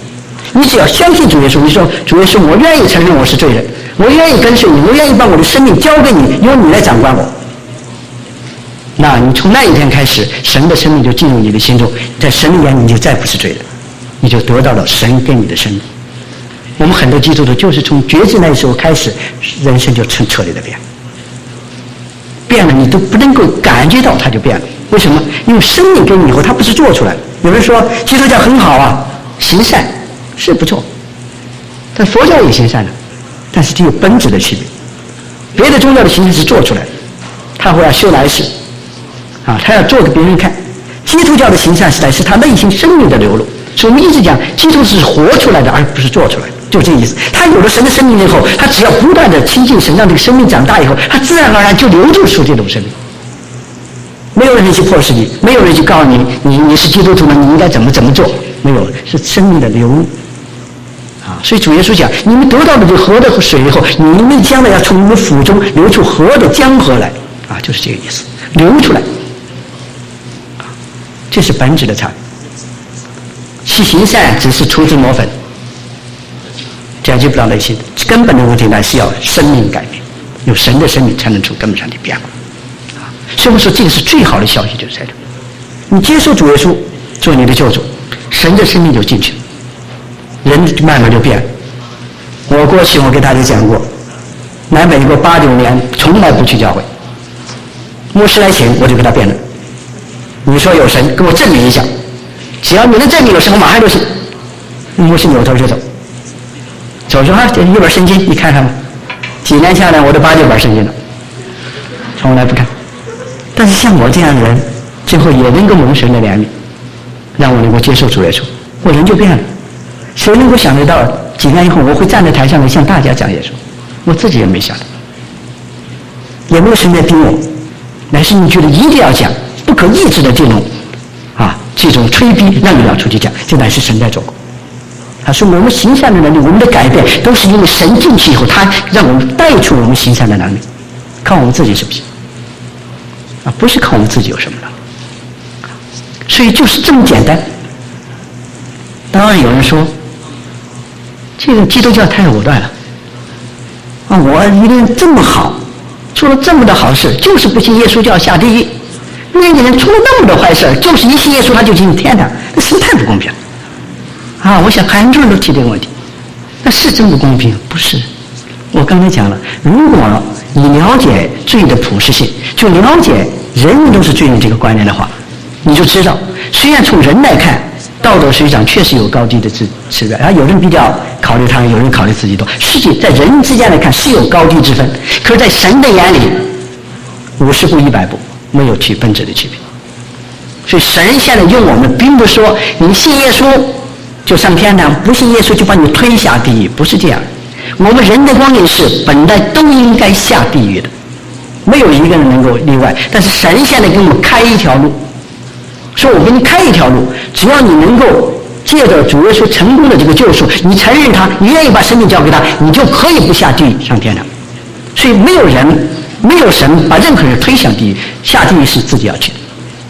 S2: 你只要相信主耶稣，你说主耶稣，我愿意承认我是罪人，我愿意跟随你，我愿意把我的生命交给你，由你来掌管我。那你从那一天开始，神的生命就进入你的心中，在神的眼里你就再不是罪人，你就得到了神给你的生命。我们很多基督徒就是从觉知那时候开始，人生就彻彻底的变了，变了你都不能够感觉到它就变了。为什么？因为生命给你以后，它不是做出来的。有人说基督教很好啊，行善是不错，但佛教也行善的，但是只有本质的区别。别的宗教的行善是做出来的，他会要修来世啊，他要做给别人看。基督教的行善是来自他内心生命的流露，所以我们一直讲基督是活出来的，而不是做出来的，就这个意思。他有了神的生命以后，他只要不断的亲近神，让这个生命长大以后，他自然而然就流露出这种生命。没有人去迫使你，没有人去告诉你，你你是基督徒呢，你应该怎么怎么做，没有，是生命的流露啊。所以主耶稣讲，你们得到的这河的水以后，你们将来要从你们腹中流出河的江河来啊，就是这个意思，流出来啊，这是本质的差别。去行善只是涂脂抹粉，解决不了内心根本的问题呢，是要生命改变，有神的生命才能出根本上的变化。所以我说这个是最好的消息，就是在这，你接受主耶稣做你的救主，神的生命就进去了，人慢慢就变了。我过去我给大家讲过，来美国八九年从来不去教会，牧师来请我就给他辩论，你说有神给我证明一下，只要你能证明有神我马上就信。牧师扭头就走，走说啊，这一本圣经你看看吧，几年下来我都八九本圣经了，从来不看。但是像我这样的人，最后也能够蒙神的怜悯，让我能够接受主耶稣，我人就变了。谁能够想得到几年以后我会站在台上来向大家讲耶稣？我自己也没想到，也没有神在逼我，乃是你觉得一定要讲，不可抑制的这种啊这种催逼，让你要出去讲，这乃是神在做工。他说我们行善的能力，我们的改变都是因为神进去以后，他让我们带出我们行善的能力，靠我们自己是不行啊，不是靠我们自己有什么能力，所以就是这么简单。当然有人说这个基督教太武断了啊，我一个人这么好，做了这么多好事，就是不信耶稣就要下地狱，那个人出了那么多坏事，就是一信耶稣他就进天堂，那是不是太不公平了啊？我想很多人都提这个问题，那是真不公平？不是。我刚才讲了，如果你了解罪的普适性，就了解人人都是罪人这个观念的话，你就知道，虽然从人来看，道德水上确实有高低的之区别，啊，有人比较考虑他人，有人考虑自己多，实际在人之间来看是有高低之分，可是在神的眼里，五十步一百步，没有区本质的区别。所以神现在用我们，并不是说你信耶稣就上天堂，不信耶稣就把你推下地狱，不是这样。我们人的观念是本来都应该下地狱的，没有一个人能够例外。但是神现在给我们开一条路，说我给你开一条路，只要你能够借着主耶稣成功的这个救赎，你承认他，你愿意把生命交给他，你就可以不下地狱上天堂。所以没有人没有神把任何人推向地狱，下地狱是自己要去的。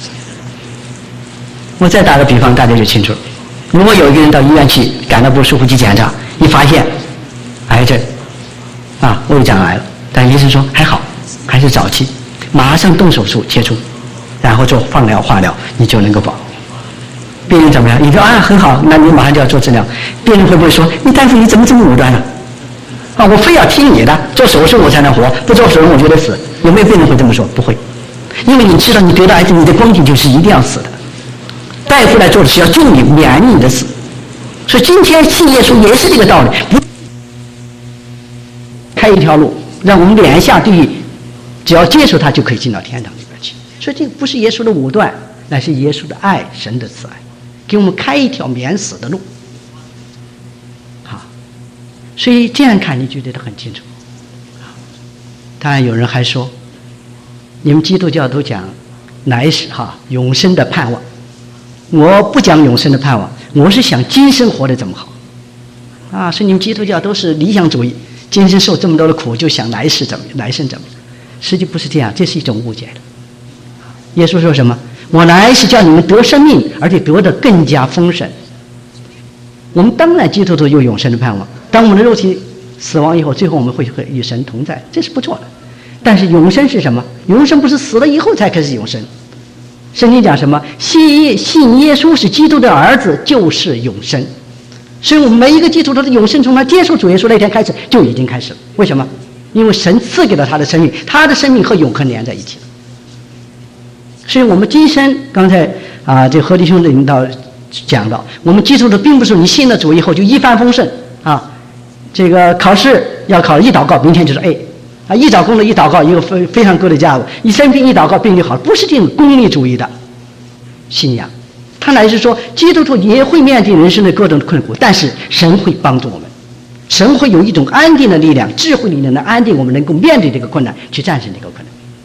S2: 我再打个比方，大家就清楚了。如果有一个人到医院去，感到不舒服去检查，一发现癌症啊，胃肠癌了，但医生说还好，还是早期，马上动手术切除，然后做放疗化疗，你就能够保。病人怎么样？你说啊很好，那你马上就要做治疗。病人会不会说你大夫你怎么这么武断呢？啊，我非要听你的，做手术我才能活，不做手术我就得死。有没有病人会这么说？不会，因为你知道你得到癌症，你的光景就是一定要死的。大夫来做的是要救你，免你的死。所以今天信耶稣也是这个道理，不开一条路，让我们免下地狱，只要接受他就可以进到天堂里边去。所以这个不是耶稣的武断，乃是耶稣的爱，神的慈爱，给我们开一条免死的路。好，所以这样看你觉得很清楚。当然有人还说，你们基督教都讲来世哈永生的盼望，我不讲永生的盼望，我是想今生活得怎么好啊！所以你们基督教都是理想主义，今生受这么多的苦，就想来世怎么来生怎么样？实际不是这样，这是一种误解的。耶稣说什么？我来是叫你们得生命，而且得的更加丰盛。 我们当然基督徒有永生的盼望。当我们的肉体死亡以后，最后我们会和与神同在，这是不错的。但是永生是什么？永生不是死了以后才开始永生。圣经讲什么？信信耶稣是基督的儿子，就是永生。所以我们每一个基督徒的永生，从他接受主耶稣那天开始就已经开始了。为什么？因为神赐给了他的生命，他的生命和永恒连在一起了。所以我们今生刚才啊，这何弟兄的领导讲到，我们基督徒并不是你信了主以后就一帆风顺啊，这个考试要考一祷告，明天就是 A。啊，一找工作一祷告，一个非非常高的价格，一生病一祷告病就好了，不是这种功利主义的信仰。他乃是说，基督徒也会面对人生的各种困苦，但是神会帮助我们，神会有一种安定的力量、智慧力量的安定我们，能够面对这个困难，去战胜这个困难。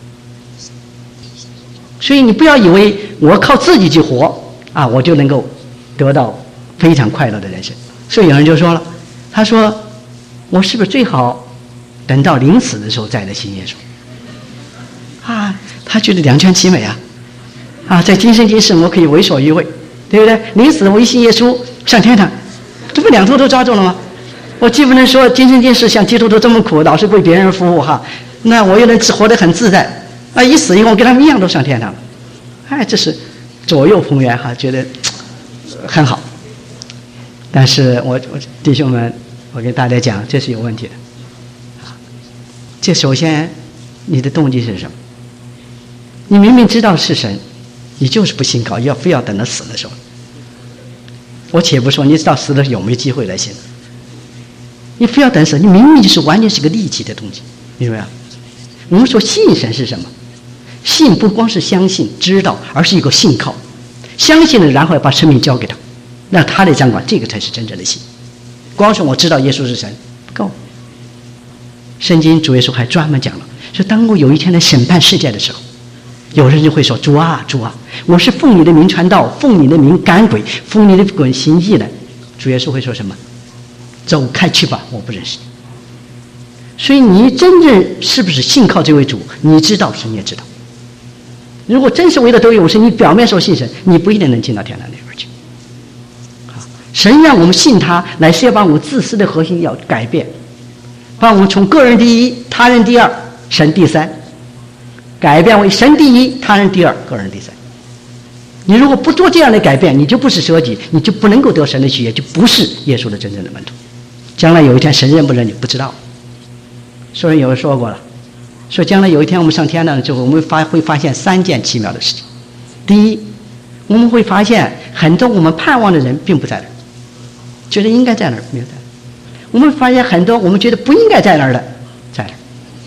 S2: 所以你不要以为我靠自己去活啊，我就能够得到非常快乐的人生。所以有人就说了，他说我是不是最好等到临死的时候再来信耶稣啊？他觉得两全其美啊！啊，在今生今世我可以为所欲为，对不对？临死我一信耶稣上天堂，这不两头都抓住了吗？我既不能说今生今世像基督徒这么苦，老是为别人服务哈，那我又能活得很自在啊！一死以后跟他们一样都上天堂，哎，这是左右逢源哈，觉得很好。但是我我弟兄们，我跟大家讲，这是有问题的。这首先，你的动机是什么？你明明知道是神，你就是不信靠，要非要等到死的时候。我且不说你知道死的有没有机会来信，你非要等死，你明明就是完全是个利己的动机，明白吗？我们说信神是什么？信不光是相信、知道，而是一个信靠。相信了，然后要把生命交给他，让他来掌管，这个才是真正的信。光说我知道耶稣是神不够。圣经主耶稣还专门讲了，说当我有一天来审判世界的时候，有人就会说，主啊主啊，我是奉你的名传道，奉你的名赶鬼，奉你的滚行义的。主耶稣会说什么？走开去吧，我不认识你。所以你真正是不是信靠这位主，你知道，神也知道。如果真是为了得永生，你表面说信神，你不一定能进到天堂那边去。神让我们信他，乃是要把我们自私的核心要改变，把我们从个人第一、他人第二、神第三，改变为神第一、他人第二、个人第三。你如果不做这样的改变，你就不是舍己，你就不能够得神的喜悦，就不是耶稣的真正的门徒。将来有一天神认不认你不知道。所以有人说过了，说将来有一天我们上天堂之后，我们发会发现三件奇妙的事情。第一，我们会发现很多我们盼望的人并不在那儿，觉得应该在那儿没有在那儿。我们发现很多我们觉得不应该在那儿的在那儿。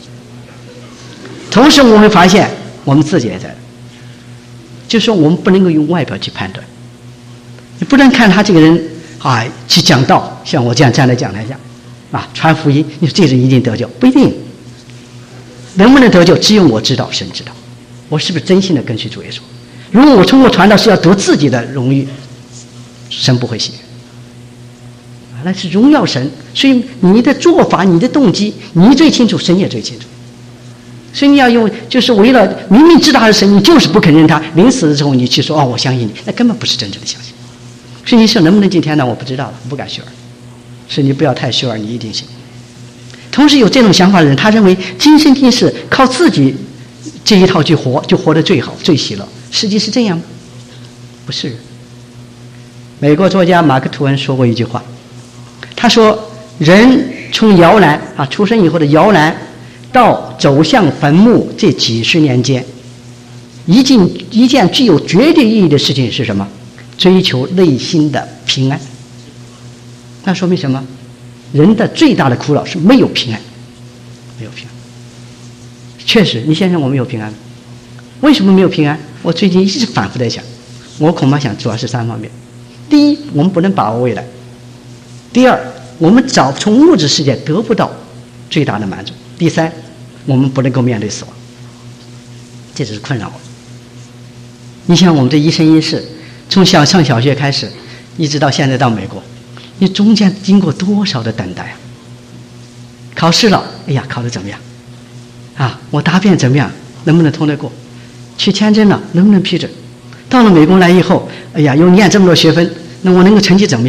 S2: 同时我们会发现我们自己也在那儿。就是说我们不能够用外表去判断，你不能看他这个人啊去讲道，像我这样站在讲台上啊传福音，你说这人一定得救，不一定。能不能得救，只有我知道，神知道。我是不是真心的跟随主耶稣？如果我通过传道是要得自己的荣誉，神不会喜悦。那是荣耀神，所以你的做法、你的动机，你最清楚，神也最清楚。所以你要用，就是为了明明知道他是神，你就是不肯认他。临死的时候，你去说哦，我相信你，那根本不是真正的相信。所以你说能不能进天堂，我不知道了，不敢虚儿。所以你不要太虚儿，你一定信。同时有这种想法的人，他认为今生今世靠自己这一套去活，就活得最好、最喜乐。实际是这样吗？不是。美国作家马克·吐温说过一句话，他说：“人从摇篮啊出生以后的摇篮，到走向坟墓这几十年间，一件一件具有绝对意义的事情是什么？追求内心的平安。那说明什么？人的最大的苦恼是没有平安，没有平安。确实，你先生我没有平安，为什么没有平安？我最近一直反复在想，我恐怕想主要是三方面。第一，我们不能把握未来；第二，我们早从物质世界得不到最大的满足；第三，我们不能够面对死亡，这只是困扰我。你想，我们这一生一世，从小上小学开始，一直到现在到美国。你中间经过多少的等待啊？考试了，哎呀，考得怎么样？啊，我答辩怎么样？能不能通得过？去签证了，能不能批准？到了美国来以后，哎呀，又念这么多学分，那我能够成绩怎么样？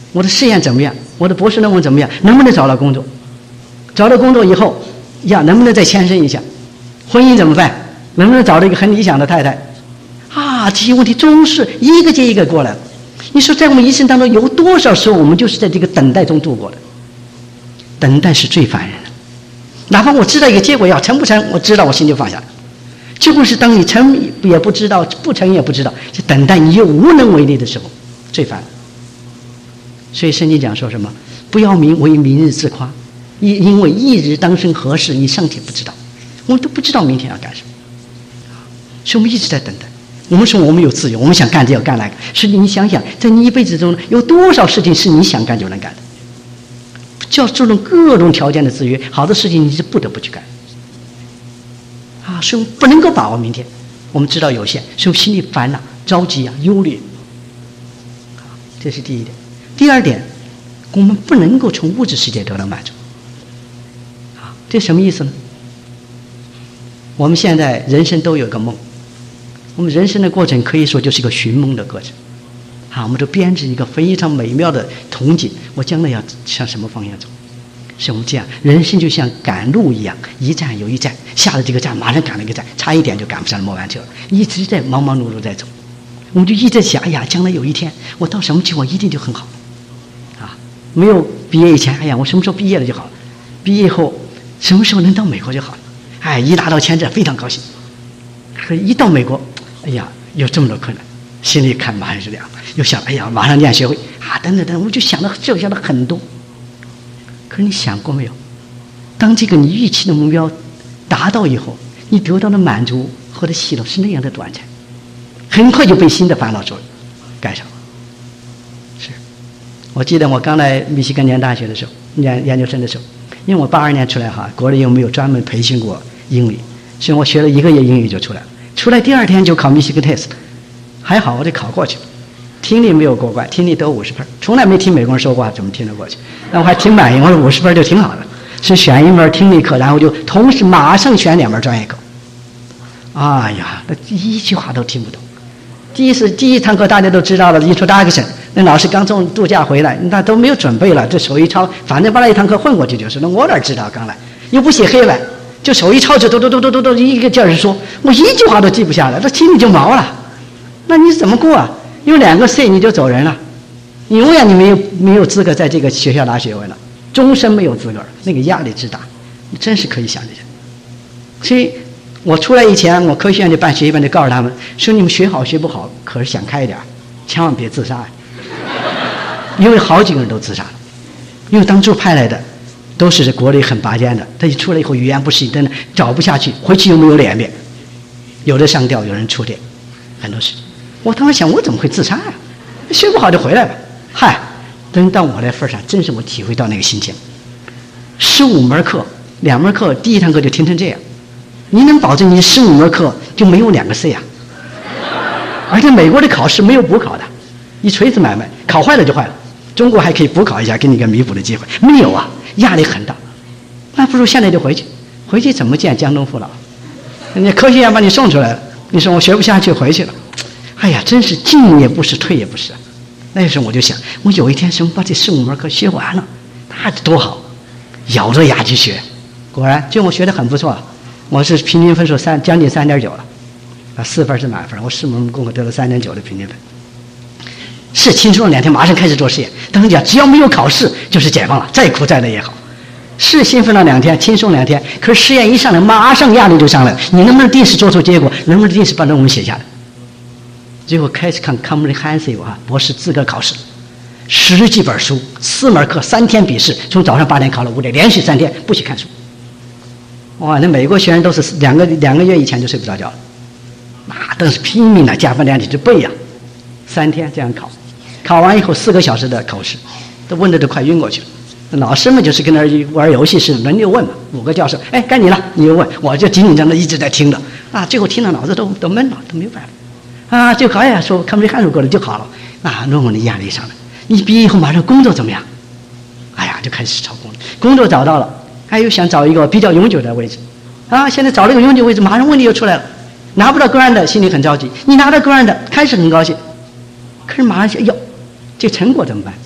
S2: 我的实验怎么样？我的博士论文怎么样？能不能找到工作？找到工作以后，呀，能不能再牵升一下？婚姻怎么办？能不能找到一个很理想的太太？啊，这些问题总是一个接一个过来。你说，在我们一生当中，有多少时候我们就是在这个等待中度过的？等待是最烦人的。哪怕我知道一个结果要成不成，我知道我心就放下了。结果是当你成也不知道，不成也不知道，就等待你又无能为力的时候，最烦。所以圣经讲说什么？不要明为明日自夸，因因为一日当生何事，你上天不知道。我们都不知道明天要干什么，所以我们一直在等待。我们说我们有自由，我们想干这个干那个。实际你想想，在你一辈子中有多少事情是你想干就能干的？就要注重各种条件的制约，好的事情你是不得不去干。啊，所以我们不能够把握明天，我们知道有限，所以我们心里烦恼、着急啊、忧虑。这是第一点。第二点，我们不能够从物质世界得到满足。啊，这什么意思呢？我们现在人生都有一个梦，我们人生的过程可以说就是一个寻梦的过程。啊，我们都编织一个非常美妙的憧憬，我将来要向什么方向走？是我们这样，人生就像赶路一样，一站有一站，下了这个站马上赶了一个站，差一点就赶不上末班车了，一直在忙忙碌碌在走。我们就一直想，哎呀，将来有一天我到什么地方一定就很好。啊，没有毕业以前，哎呀，我什么时候毕业了就好了；毕业后，什么时候能到美国就好了。哎，一拿到签证非常高兴，可一到美国，哎呀，有这么多困难，心里看马上是凉了，又想，哎呀，马上念学会啊，等等等，我们就想到设想了很多。可是你想过没有？当这个你预期的目标达到以后，你得到的满足或者喜乐是那样的短暂，很快就被新的烦恼所盖上了。是，我记得我刚来密西根念大学的时候，念研究生的时候，因为我八二年出来哈，国内又没有专门培训过英语，所以我学了一个月英语就出来了。出来第二天就考密西根 test， 还好我就考过去了。听力没有过关，听力得五十分，从来没听美国人说过话，怎么听得过去？那我还挺满意，我说五十分就挺好的。是选一门听力课，然后就同时马上选两门专业课。哎呀，那一句话都听不懂。第一次第一堂课大家都知道了 introduction， 那老师刚从度假回来，那都没有准备了，这手一抄，反正把那一堂课混过去就是。那我哪知道刚来，又不写黑板，就手一抄就嘟嘟嘟嘟嘟嘟一个劲儿说，我一句话都记不下来，这听力就毛了。那你怎么过啊？有两个 C 你就走人了，你永远你没有没有资格在这个学校拿学位了，终身没有资格，那个压力之大，你真是可以想一想。所以我出来以前，我科学院就办学习班就告诉他们说，你们学好学不好，可是想开一点，千万别自杀，因为好几个人都自杀了，因为当初派来的都是国内很拔尖的，他一出来以后语言不适应，真的找不下去，回去又没有脸面，有的上吊，有人触电，很多事情。我当时想，我怎么会自杀呀、啊？学不好就回来吧。嗨，真到我这份上，真是我体会到那个心情。十五门课，两门课，第一堂课就听成这样，你能保证你十五门课就没有两个 C 啊？而且美国的考试没有补考的，一锤子买卖，考坏了就坏了。中国还可以补考一下，给你个弥补的机会，没有啊，压力很大。那不如现在就回去，回去怎么见江东父老？人家科学院把你送出来了，你说我学不下去，回去了。哎呀，真是进也不是，退也不是。那时候我就想，我有一天什么把这十五门课学完了，那多好！咬着牙去学，果然，就我学得很不错。我是平均分数三将近三点九了，啊，四分是满分，我四门功课得了三点九的平均分。是轻松了两天，马上开始做实验。当时讲，只要没有考试就是解放了，再苦再累也好。是兴奋了两天，轻松两天，可是实验一上来，马上压力就上来了。你能不能定时做出结果？能不能定时把论文写下来？最后开始看 comprehensive 啊，博士资格考试，十几本书，四门课，三天笔试，从早上八点考到五点，连续三天不许看书。哇，那美国学生都是两个两个月以前就睡不着觉了，那都是拼命的加班量体去背呀、啊，三天这样考，考完以后四个小时的考试，都问的都快晕过去了。老师们就是跟那儿玩游戏似的，轮流问嘛，五个教授，哎，该你了，你就问，我就紧紧张张一直在听着，啊，最后听到脑子都都闷了，都没有办法。啊，就考呀，说看没看出过来就好了。啊，论文的压力上来，你毕业以后马上工作怎么样？哎呀，就开始找工作，工作找到了，还有想找一个比较永久的位置。啊，现在找了一个永久位置，马上问题又出来了，拿不到grant的心里很着急，你拿到grant的开始很高兴，可是马上想，哟，这成果怎么办？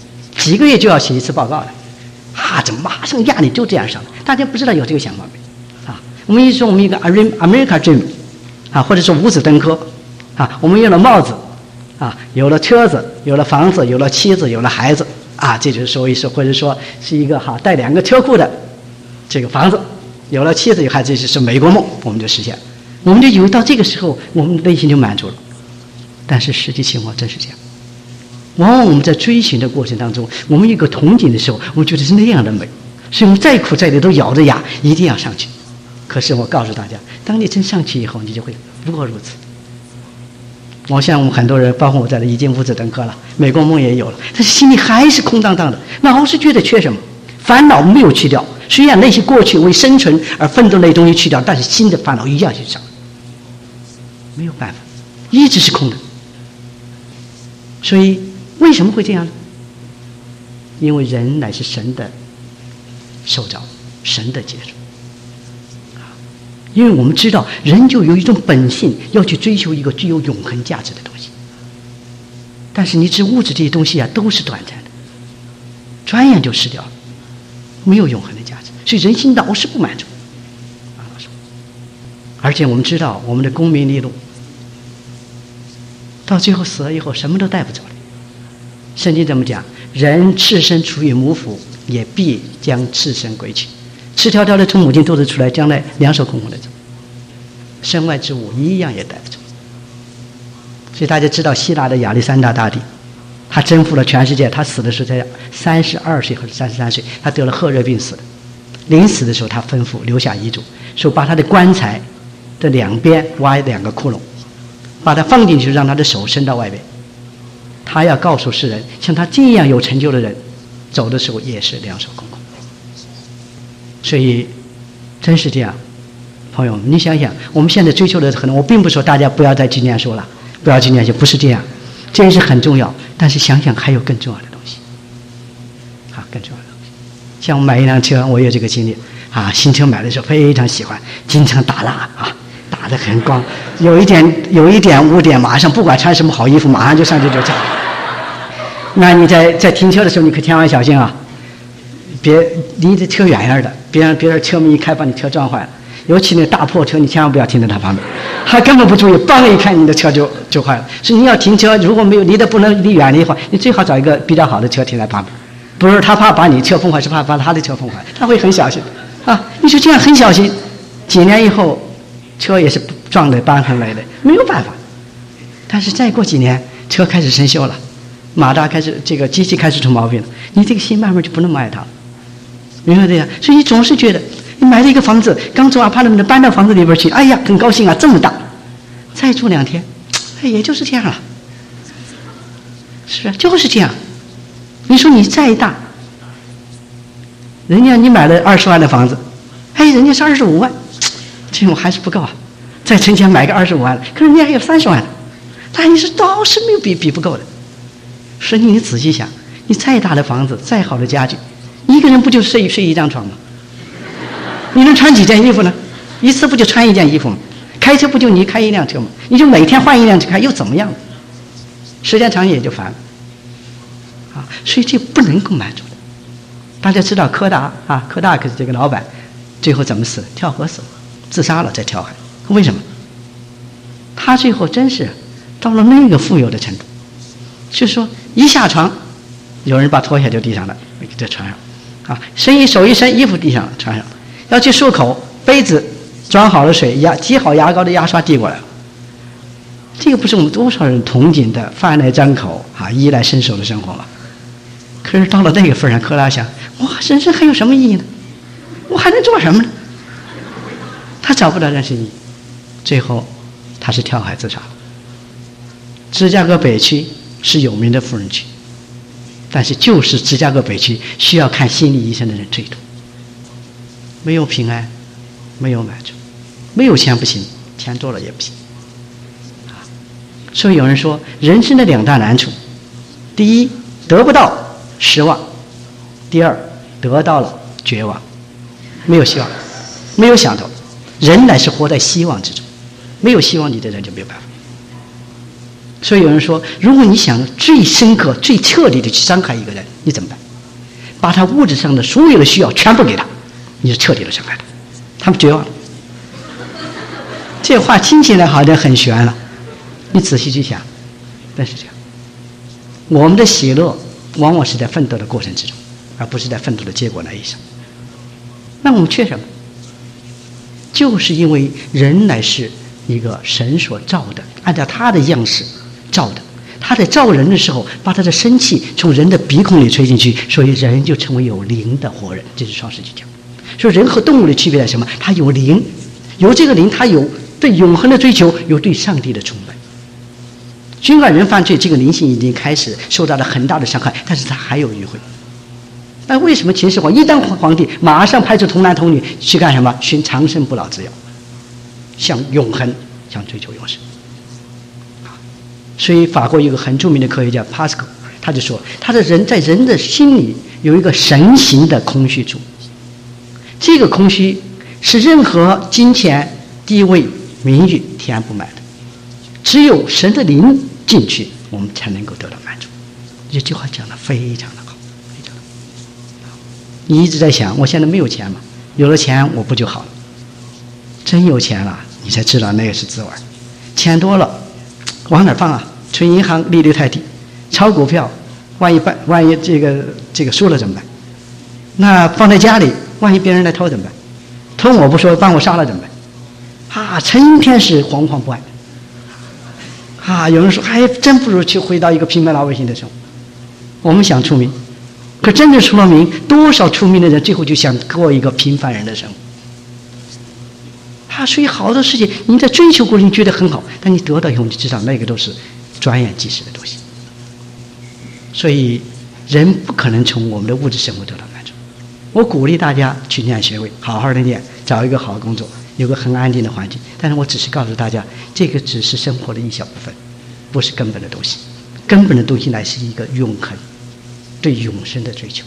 S2: 几个月就要写一次报告了，啊，这马上压力就这样上来。大家不知道有这个想法没？啊，我们一说我们一个 America Dream， 啊，或者说五子登科，啊，我们有了帽子，啊，有了车子，有了房子，有了妻子，有了孩子，啊，这就是说一说，或者说是一个哈带两个车库的这个房子，有了妻子有孩子，这是美国梦，我们就实现了。我们就以为到这个时候，我们内心就满足了。但是实际情况真是这样。往往我们在追寻的过程当中，我们有个憧憬的时候，我们觉得是那样的美，所以我们再苦再累都咬着牙一定要上去。可是我告诉大家，当你真上去以后，你就会不过如此。我想我们很多人，包括我在这已经五子登科了，美国梦也有了，但是心里还是空荡荡的，老是觉得缺什么，烦恼没有去掉。虽然那些过去为生存而奋斗那些东西去掉，但是新的烦恼一样去上，没有办法，一直是空的。所以为什么会这样呢？因为人乃是神的受造，神的杰出。因为我们知道人就有一种本性要去追求一个具有永恒价值的东西，但是你知物质这些东西啊都是短暂的，转眼就失掉了，没有永恒的价值，所以人心老是不满足。而且我们知道我们的功名利禄到最后死了以后什么都带不走了。圣经怎么讲？人赤身出于母腹，也必将赤身归去。赤条条的从母亲肚子出来，将来两手空空的走，身外之物一样也带不走。所以大家知道希腊的亚历山大大帝，他征服了全世界，他死的时候才三十二岁或者三十三岁，他得了褐热病死的。临死的时候他吩咐留下遗嘱，说把他的棺材的两边挖两个窟窿，把他放进去，让他的手伸到外边。他要告诉世人，像他这样有成就的人，走的时候也是两手空空。所以，真是这样，朋友们，你想想，我们现在追求的可能，我并不说大家不要再去念书了，不要去念书，不是这样，这也是很重要。但是想想还有更重要的东西，啊，更重要的东西。像我买一辆车，我有这个经历啊，新车买的时候非常喜欢，经常打蜡啊。打得很光，有一点有一点污点，马上不管穿什么好衣服，马上就上去就擦。那你在在停车的时候，你可千万小心啊，别离着车远远的，别让别人车门一开把你车撞坏了。尤其那大破车，你千万不要停在他旁边，他根本不注意，嘣一看你的车就就坏了。所以你要停车，如果没有离得不能离远的话，你最好找一个比较好的车停在旁边。不是他怕把你车碰坏，是怕把他的车碰坏，他会很小心啊。你说这样很小心，几年以后。车也是撞得斑痕累累，没有办法。但是再过几年，车开始生锈了，马达开始这个机器开始出毛病了，你这个心慢慢就不那么爱它了，明白这样？所以你总是觉得，你买了一个房子，刚从阿帕特搬到房子里边去，哎呀，很高兴啊，这么大，再住两天，哎，也就是这样了，是啊，就是这样。你说你再大，人家你买了二十万的房子，哎，人家是二十五万。这种还是不够啊，再存钱买个二十五万，可是人家还有三十万，但你是倒是没有比比不够的。所以你仔细想，你再大的房子，再好的家具，一个人不就睡睡一张床吗？你能穿几件衣服呢？一次不就穿一件衣服吗？开车不就你开一辆车吗？你就每天换一辆车开，又怎么样？时间长也就烦了啊！所以这不能够满足的。大家知道柯达啊，柯达可是这个老板，最后怎么死？跳河死了。自杀了，再跳海，为什么？他最后真是到了那个富有的程度，就是说一下床，有人把拖鞋就地上了，在船上，啊，伸一手一伸，衣服地上了，船上，要去漱口，杯子装好了水，牙挤好牙膏的牙刷递过来了。这个不是我们多少人憧憬的饭来张口啊，衣来伸手的生活吗？可是到了那个份上，柯达想，哇，人生还有什么意义呢？我还能做什么呢？他找不到人生意义，最后他是跳海自杀了。芝加哥北区是有名的富人区，但是就是芝加哥北区需要看心理医生的人最多，没有平安，没有满足，没有钱不行，钱多了也不行。所以有人说，人生的两大难处，第一得不到失望，第二得到了绝望，没有希望，没有想头。人乃是活在希望之中，没有希望你的人就没有办法。 所以有人说，如果你想最深刻、最彻底的去伤害一个人，你怎么办？把他物质上的所有的需要全部给他，你就彻底的伤害他，他们绝望了。这话听起来好像很玄了，你仔细去想，真是这样。我们的喜乐往往是在奋斗的过程之中，而不是在奋斗的结果那一上。那我们缺什么？就是因为人乃是一个神所造的，按照他的样式造的。他在造人的时候，把他的生气从人的鼻孔里吹进去，所以人就成为有灵的活人。这是创世纪讲。所以人和动物的区别在什么？他有灵，有这个灵，他有对永恒的追求，有对上帝的崇拜。尽管人犯罪，这个灵性已经开始受到了很大的伤害，但是他还有迂回。那为什么秦始皇一当皇帝，马上派出童男童女去干什么？寻长生不老之药，向永恒，向追求永生。所以法国有一个很著名的科学家 Pascal， 他就说，他的人在人的心里有一个神形的空虚处，这个空虚是任何金钱、地位、名誉填不满的，只有神的灵进去，我们才能够得到满足。这句话讲得非常的好，非常的好。你一直在想，我现在没有钱嘛，有了钱我不就好了？真有钱了，你才知道那个是滋味。钱多了，往哪儿放啊？存银行利率太低，炒股票，万一办万一这个这个输了怎么办？那放在家里，万一别人来偷怎么办？偷我不说，把我杀了怎么办？啊，成天是惶惶不安。啊，有人说，还真不如去回到一个平凡老百姓的生活。我们想出名，可真正出了名，多少出名的人最后就想过一个平凡人的生活。啊，所以好多事情你在追求过程觉得很好，但你得到以后，你知道那个都是转眼即逝的东西。所以人不可能从我们的物质生活得到满足。我鼓励大家去念学位，好好的念，找一个好的工作，有个很安定的环境。但是我只是告诉大家，这个只是生活的一小部分，不是根本的东西。根本的东西乃是一个永恒，对永生的追求。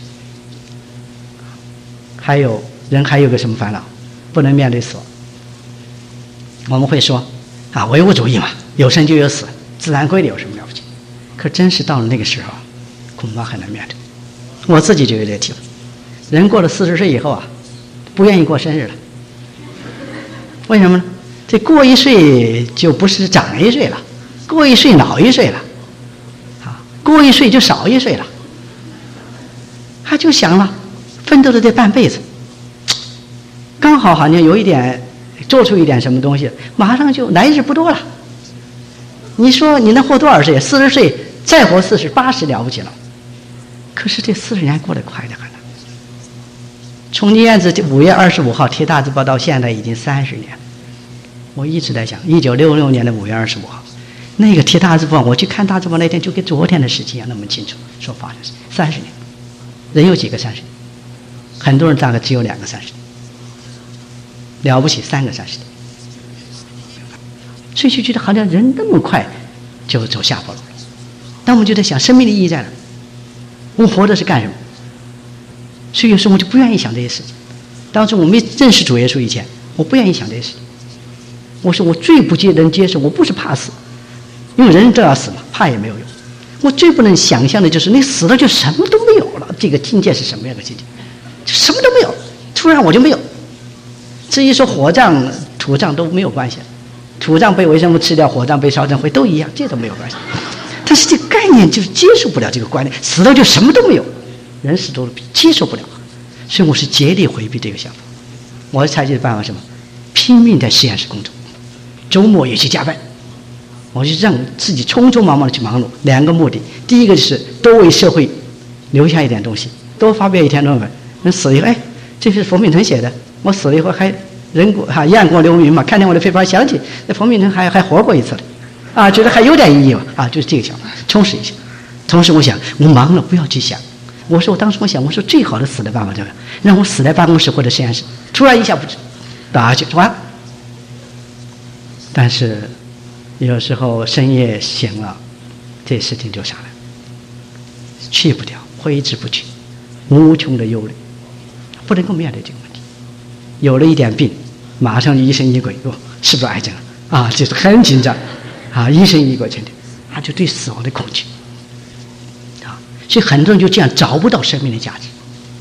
S2: 还有人还有个什么烦恼？不能面对死亡。我们会说啊，唯物主义嘛，有生就有死，自然规律有什么了不起？可真是到了那个时候，恐怕很难面对。我自己就有这个体会，人过了四十岁以后啊，不愿意过生日了。为什么呢？这过一岁就不是长一岁了，过一岁老一岁了，啊，过一岁就少一岁了。他就想了，奋斗了这半辈子，刚好好像有一点。做出一点什么东西，马上就来日不多了。你说你能活多少岁？四十岁再活四十八十了不起了。可是这四十年过得快得很了。从燕子五月二十五号贴大字报到现在已经三十年了。我一直在想，一九六六年的五月二十五号，那个贴大字报，我去看大字报那天就跟昨天的事情一样那么清楚，说发生三十年，人有几个三十年？很多人大概只有两个三十年。了不起，三个三十年，所以就觉得好像人那么快就走下坡路了。但我们就在想，生命的意义在哪？我们活着是干什么？所以有时候我就不愿意想这些事情。当初我没认识主耶稣以前，我不愿意想这些事情。我说我最不接能接受，我不是怕死，因为人都要死嘛，怕也没有用。我最不能想象的就是你死了就什么都没有了，这个境界是什么样的境界？就什么都没有，突然我就没有。至于说火葬、土葬都没有关系，土葬被微生物吃掉，火葬被烧成灰都一样，这都没有关系。但是这个概念就是接受不了这个观念，死了就什么都没有，人死多了接受不了，所以我是竭力回避这个想法。我采取的办法是什么？拼命在实验室工作，周末也去加班，我就让自己匆匆忙忙的去忙碌。两个目的，第一个就是多为社会留下一点东西，多发表一篇论文。人死了以后，哎，这是冯秉成写的。我死了以后还人过哈雁过留名嘛，看见我的飞盘想起那冯秉成还还活过一次了，啊，觉得还有点意义嘛，啊，就是这个想法，充实一下。同时我想，我忙了不要去想。我说我当时我想，我说最好的死的办法就是让我死在办公室或者实验室，突然一下不打下去完。但是有时候深夜醒了，这事情就上来了，去不掉，挥之不去，无穷的忧虑，不能够面对这个问题。有了一点病，马上就疑神疑鬼，哟，是不是癌症啊？这是很紧张啊，疑神疑鬼成天。 他就对死亡的恐惧啊，所以很多人就这样找不到生命的价值。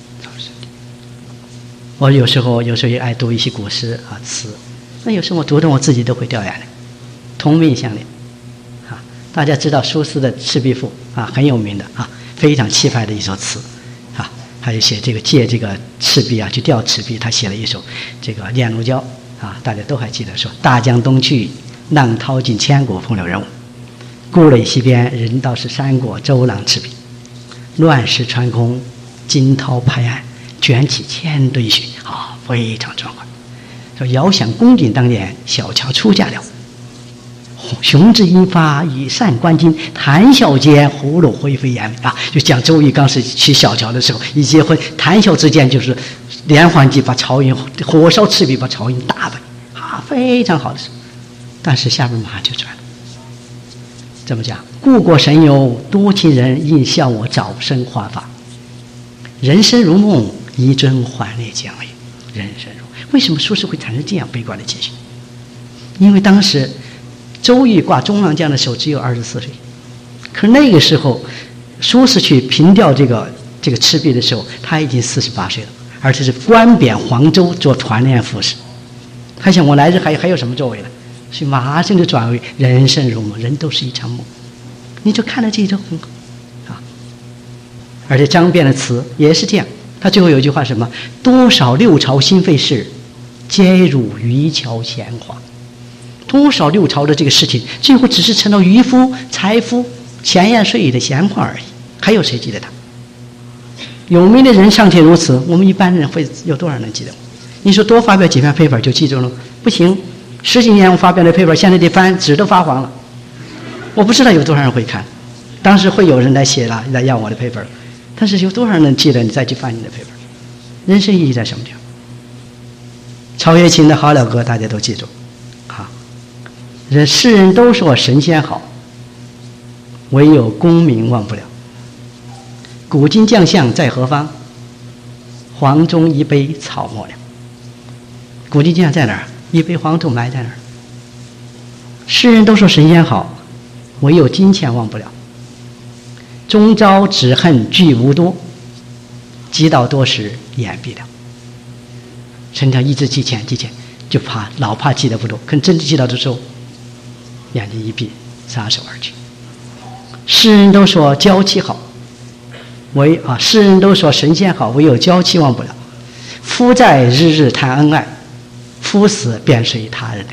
S2: 我有时候有时候也爱读一些古诗啊词，那有时候我读的我自己都会掉眼泪，同命相连啊。大家知道苏轼的《赤壁赋》啊，很有名的啊，非常气派的一首词啊。还有写这个借这个赤壁啊去钓赤壁，他写了一首这个《念奴娇》啊，大家都还记得说：大江东去，浪淘尽，千古风流人物。故垒西边，人道是山国，周郎赤壁。乱石穿空，惊涛拍岸。卷起千堆雪啊，非常壮观。说遥想公瑾当年，小乔出嫁了。雄姿英发，羽扇纶巾，谈笑间，葫芦灰飞烟灭啊！就讲周瑜刚是娶小乔的时候，一结婚，谈笑之间就是连环计把曹营火烧赤壁，把曹营打败啊，非常好的事。但是下边马上就转了，怎么讲？故国神游多情人，应笑我早生华发。人生如梦，一尊还酹江泪。人生如为什么苏轼会产生这样悲观的情绪？因为当时周瑜挂中郎将的时候只有二十四岁，可是那个时候苏轼去平调这个这个赤壁的时候，他已经四十八岁了，而且是官贬黄州做团练副使。他想我来这还还有什么作为呢？所以马上就转为人生如梦，人都是一场梦。你就看了这一周很好啊。而且张辩的词也是这样，他最后有一句话什么？多少六朝心肺事，皆入渔樵闲话。多少六朝的这个事情，最后只是成了渔夫、财夫、闲言碎语的闲话而已。还有谁记得他？有名的人尚且如此，我们一般人会有多少人记得？你说多发表几篇 paper 就记住了？不行，十几年我发表的 paper 现在得翻，纸都发黄了。我不知道有多少人会看。当时会有人来写了，来要我的 paper， 但是有多少人能记得你再去翻你的 paper？ 人生意义在什么地方？曹雪芹的好了歌大家都记住啊！人世人都说神仙好，唯有功名忘不了。古今将相在何方？黄中一杯草没了。古今将相在哪儿？一杯黄土埋在哪儿？世人都说神仙好，唯有金钱忘不了。终朝只恨聚无多，积到多时眼闭了。身上一直积钱积钱，就怕老怕积得不多，可真的积到的时候，眼睛一闭，撒手而去。世人都说娇妻好，唯啊，世人都说神仙好，唯有娇妻忘不了。夫在日日谈恩爱，夫死便随他人了。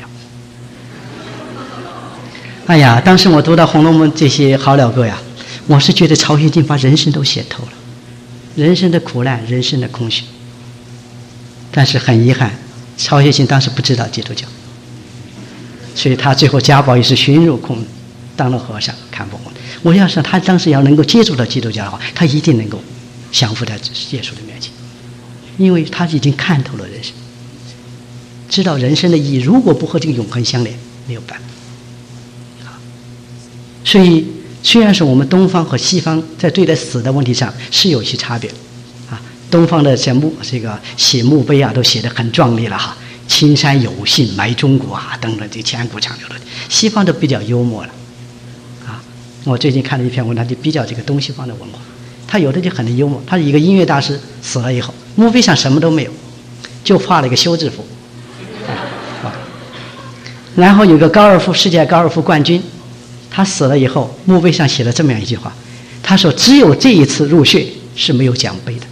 S2: 哎呀，当时我读到《红楼梦》这些好了歌呀，我是觉得曹雪芹把人生都写透了，人生的苦难，人生的空虚。但是很遗憾，曹雪芹当时不知道基督教，所以他最后家宝也是寻入空，当了和尚，看不红。我要是他当时要能够接触到基督教的话，他一定能够降服在耶稣的面前，因为他已经看透了人生，知道人生的意义，如果不和这个永恒相连，没有办法。所以虽然说我们东方和西方在对待死的问题上是有些差别啊，东方的这墓这个写墓碑啊都写得很壮丽了哈，青山有幸埋中国啊等等，这千古长流的。西方都比较幽默了啊。我最近看了一篇文章，就比较这个东西方的文化，他有的就很幽默。他是一个音乐大师，死了以后墓碑上什么都没有，就画了一个休止符、啊、然后有个高尔夫世界高尔夫冠军，他死了以后墓碑上写了这么样一句话，他说只有这一次入穴是没有奖杯的。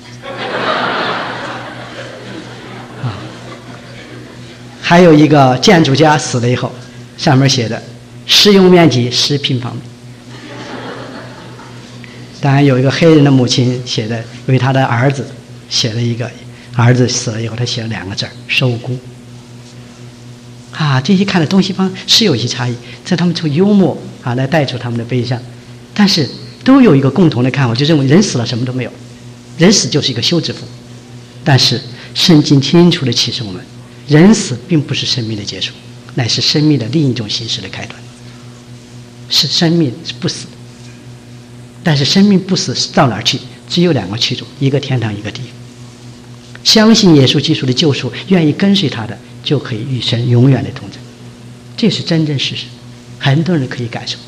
S2: 啊，还有一个建筑家死了以后，上面写的适用面积十平方米。当然有一个黑人的母亲写的，为他的儿子写了一个，儿子死了以后他写了两个字收孤。啊，这些看的东西方是有一些差异，在他们从幽默啊来带出他们的悲伤，但是都有一个共同的看法，就认为人死了什么都没有，人死就是一个休止符。但是圣经清楚地启示我们，人死并不是生命的结束，乃是生命的另一种形式的开端。是生命是不死的，但是生命不死到哪儿去？只有两个去处，一个天堂，一个地狱。相信耶稣基督的救赎，愿意跟随他的，就可以与神永远的同在，这是真正事实，很多人可以感受。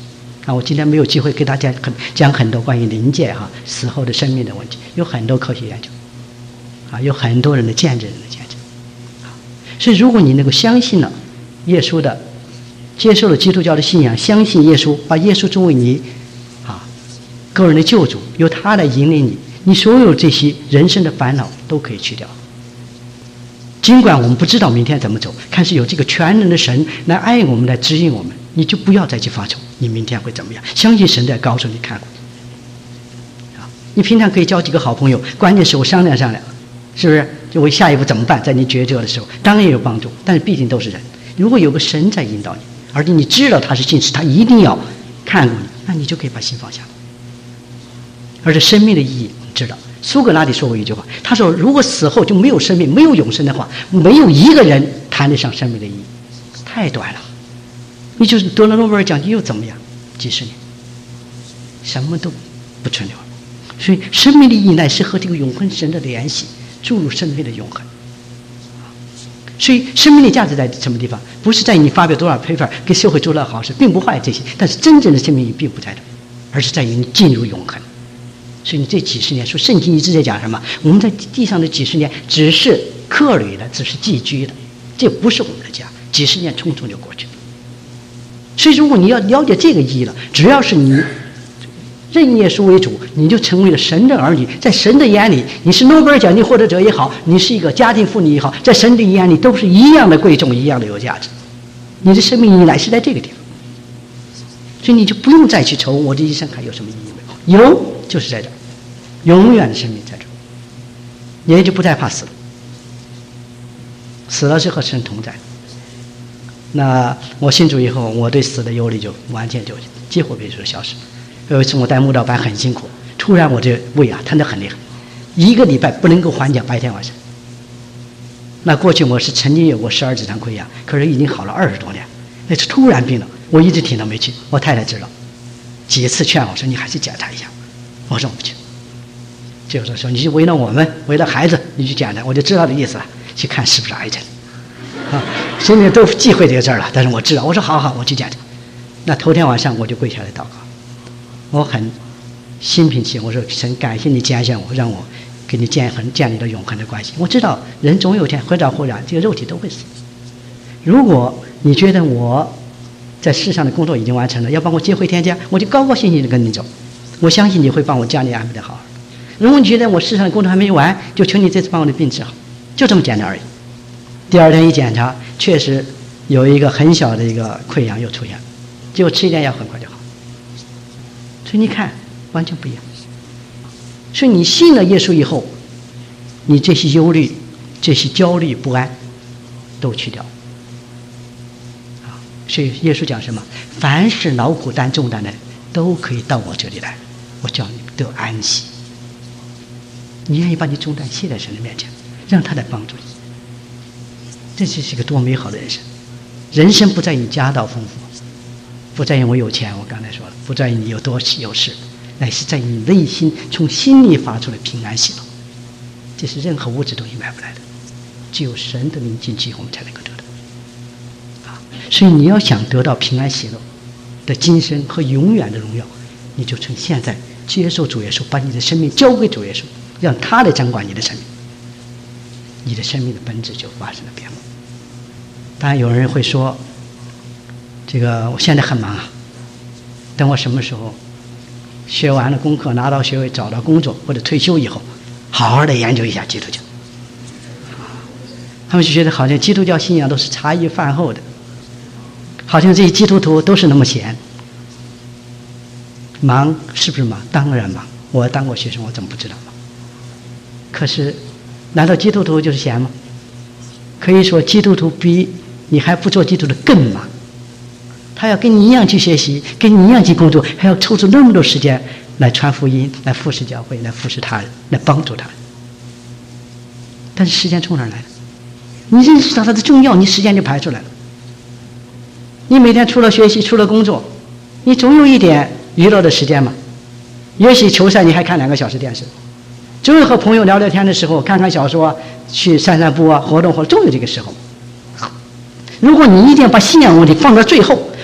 S3: 啊，我今天没有机会给大家很讲很多关于灵界哈、啊、死后的生命的问题，有很多科学研究，啊，有很多人的见证人的见证，啊，所以如果你能够相信了耶稣的，接受了基督教的信仰，相信耶稣，把耶稣作为你啊个人的救主，由他来引领你，你所有这些人生的烦恼都可以去掉。尽管我们不知道明天怎么走，看是有这个全能的神来爱我们，来指引我们，你就不要再去发愁你明天会怎么样，相信神在告诉你看过。啊，你平常可以交几个好朋友，关键时候商量商量，是不是？就为下一步怎么办，在你抉择的时候当然也有帮助，但是毕竟都是人。如果有个神在引导你，而且你知道他是信使，他一定要看过你，那你就可以把心放下了。而且生命的意义我们知道，苏格拉底说过一句话，他说如果死后就没有生命，没有永生的话，没有一个人谈得上生命的意义，太短了。你就是得了诺贝尔奖金又怎么样？几十年什么都不存留了。所以生命的意义乃是和这个永恒神的联系，注入生命的永恒。所以生命的价值在什么地方？不是在于你发表多少 paper 给社会做了好事，并不坏这些，但是真正的生命意义并不在这，而是在于你进入永恒。所以你这几十年，说圣经一直在讲什么？我们在地上的几十年只是客旅的，只是寄居的，这不是我们的家。几十年匆匆就过去了。所以如果你要了解这个意义了，只要是你认耶稣为主，你就成为了神的儿女。在神的眼里，你是诺贝尔奖金获得者也好，你是一个家庭妇女也好，在神的眼里都是一样的贵重，一样的有价值。你的生命意义乃是在这个地方，所以你就不用再去愁我这一生还有什么意义没有，有就是在这儿，永远的生命在这儿，也就不再怕死了。死了是和神同在。那我信主以后，我对死的忧虑就完全就几乎可以说消失。有一次我带慕道班很辛苦，突然我这胃啊疼得很厉害，一个礼拜不能够缓解，白天晚上。那过去我是曾经有过十二指肠溃疡，可是已经好了二十多年，那是突然病了，我一直挺都没去。我太太知道，几次劝我说你还是检查一下，我说我不去。就是说你就为了我们，为了孩子，你去检查，我就知道的意思了，去看是不是癌症。啊，心里都忌讳这个事儿了，但是我知道，我说好好，我去检查。那头天晚上我就跪下来祷告。我很心平气和，我说神，感谢你拣选我，让我跟你建恒建立了永恒的关系。我知道人总有一天或早或晚，这个肉体都会死。如果你觉得我在世上的工作已经完成了，要帮我接回天家，我就高高兴兴的跟你走。我相信你会帮我家里安排的好好的。如果你觉得我世上的工作还没完，就求你这次帮我的病治好，就这么简单而已。第二天一检查，确实有一个很小的一个溃疡又出现了，结果吃一点药很快就好。所以你看，完全不一样。所以你信了耶稣以后，你这些忧虑、这些焦虑不安都去掉。啊，所以耶稣讲什么？凡是劳苦担重担的，都可以到我这里来，我叫你得安息。你愿意把你重担卸在神的面前，让他来帮助你。这是一个多美好的人生。人生不在于家道丰富，不在于我有钱，我刚才说了，不在于你有多有势，乃是在于你内心从心里发出的平安喜乐。这是任何物质东西买不来的，只有神的灵进去我们才能够得到。啊，所以你要想得到平安喜乐的今生和永远的荣耀，你就从现在接受主耶稣，把你的生命交给主耶稣，让他来掌管你的生命，你的生命的本质就发生了变化。当然有人会说，这个我现在很忙啊，等我什么时候学完了功课，拿到学位，找到工作或者退休以后，好好的研究一下基督教。他们就觉得好像基督教信仰都是茶余饭后的，好像这些基督徒都是那么闲。忙是不是忙？当然忙。我当过学生，我怎么不知道忙？可是难道基督徒就是闲吗？可以说基督徒比你还不做基督徒更忙。他要跟你一样去学习，跟你一样去工作，还要抽出那么多时间来传福音，来服侍教会，来服侍他人，来帮助他人。但是时间从哪儿来的？你认识到它的重要，你时间就排出来了。你每天除了学习，除了工作，你总有一点娱乐的时间嘛。也许球赛你还看两个小时电视，总有和朋友聊聊天的时候，看看小说啊，去散散步啊，活动活动，总有这个时候。如果你一定要把信仰问题放到最后，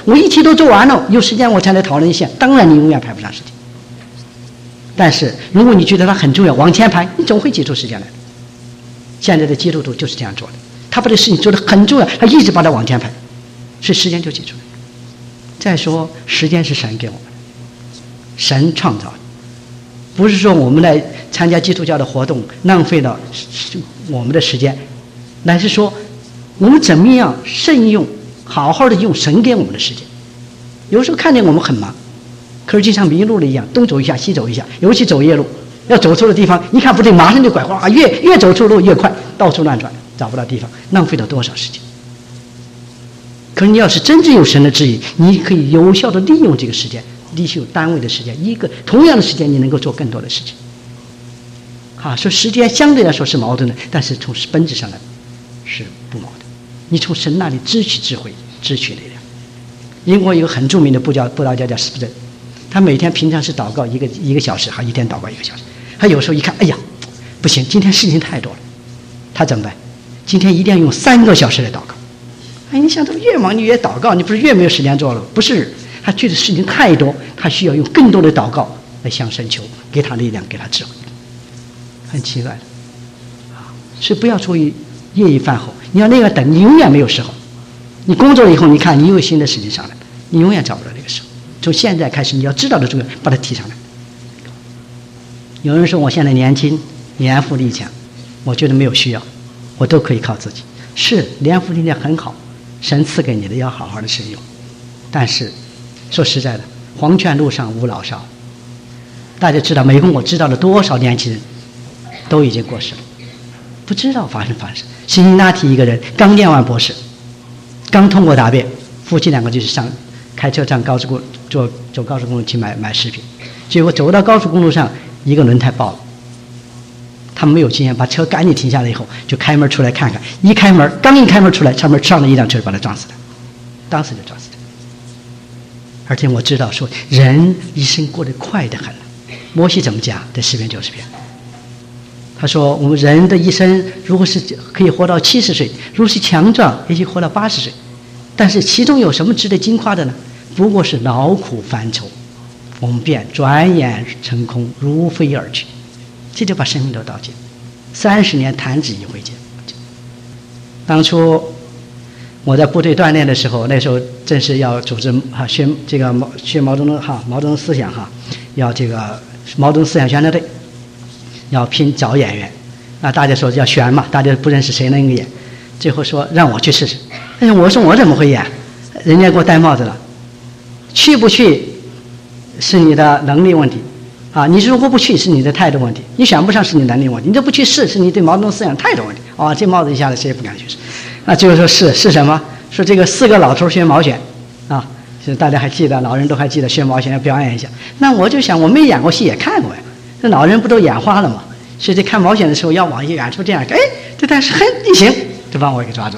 S3: 我一题都做完了，有时间我才来讨论一下。当然你永远排不上时间。但是如果你觉得它很重要，往前排，你总会挤出时间来的。现在的基督徒就是这样做的，他把这事情做得很重要，他一直把它往前排，所以时间就挤出来。再说，时间是神给我们的，神创造的，不是说我们来参加基督教的活动浪费了我们的时间，乃是说我们怎么样慎用，好好的用神给我们的时间。有时候看见我们很忙，可是就像迷路了一样，东走一下西走一下，尤其走夜路，要走错的地方一看不对，马上就拐弯，越越走错路越快，到处乱转，找不到地方，浪费了多少时间。可是你要是真正有神的指引，你可以有效的利用这个时间，利用单位的时间，一个同样的时间你能够做更多的事情。啊，说时间相对来说是矛盾的，但是从本质上来是不矛盾。你从神那里支取智慧，支取力量。英国有个很著名的布教布道家叫斯普真，他每天平常是祷告一个一个小时，还一天祷告一个小时。他有时候一看，哎呀，不行，今天事情太多了，他怎么办？今天一定要用三个小时来祷告。哎，你想，这越忙你越祷告，你不是越没有时间做了？不是，他觉得事情太多，他需要用更多的祷告来向神求，给他力量，给他智慧。很奇怪的，啊，所以不要出于业余饭后，你要那个等，你永远没有时候。你工作了以后，你看你又有新的事情上来，你永远找不到那个时候。从现在开始，你要知道的重要，把它提上来。有人说我现在年轻，年富力强，我觉得没有需要，我都可以靠自己。是年富力强很好，神赐给你的要好好的使用。但是说实在的，黄泉路上无老少。大家知道，美国我知道了多少年轻人都已经过世了，不知道发生发生。辛辛那提一个人刚念完博士，刚通过答辩，夫妻两个就是上开车上高速公路坐走高速公路去买买食品，结果走到高速公路上，一个轮胎爆了。他们没有经验，把车赶紧停下来以后，就开门出来看看。一开门，刚一开门出来，上面上了一辆车把他撞死了，当时就撞死了。而且我知道说，人一生过得快得很了。摩西怎么讲？在诗篇九十篇，他说我们人的一生如果是可以活到七十岁，如果是强壮，也许活到八十岁，但是其中有什么值得惊夸的呢？不过是劳苦烦愁，我们便转眼成空，如飞而去。这就把生命都倒尽，三十年弹指一挥间。当初我在部队锻炼的时候，那时候正是要组织哈学这个毛学毛泽东哈毛泽东思想哈，要这个毛泽东思想宣传队，要拼找演员，啊，大家说要选嘛，大家不认识谁能演，最后说让我去试试。但是我说我怎么会演？人家给我戴帽子了，去不去是你的能力问题。啊，你如果不去是你的态度问题，你选不上是你能力问题，你这不去试是你对毛泽东思想态度问题。哦，这帽子一下子谁也不敢去试。那最后说是是什么？说这个四个老头学毛选，啊，就是大家还记得，老人都还记得学毛选要表演一下。那我就想，我没演过戏也看过呀，这老人不都眼花了吗？所以在看毛选的时候要往远处这样，哎，这但是很你行，就把我给抓住。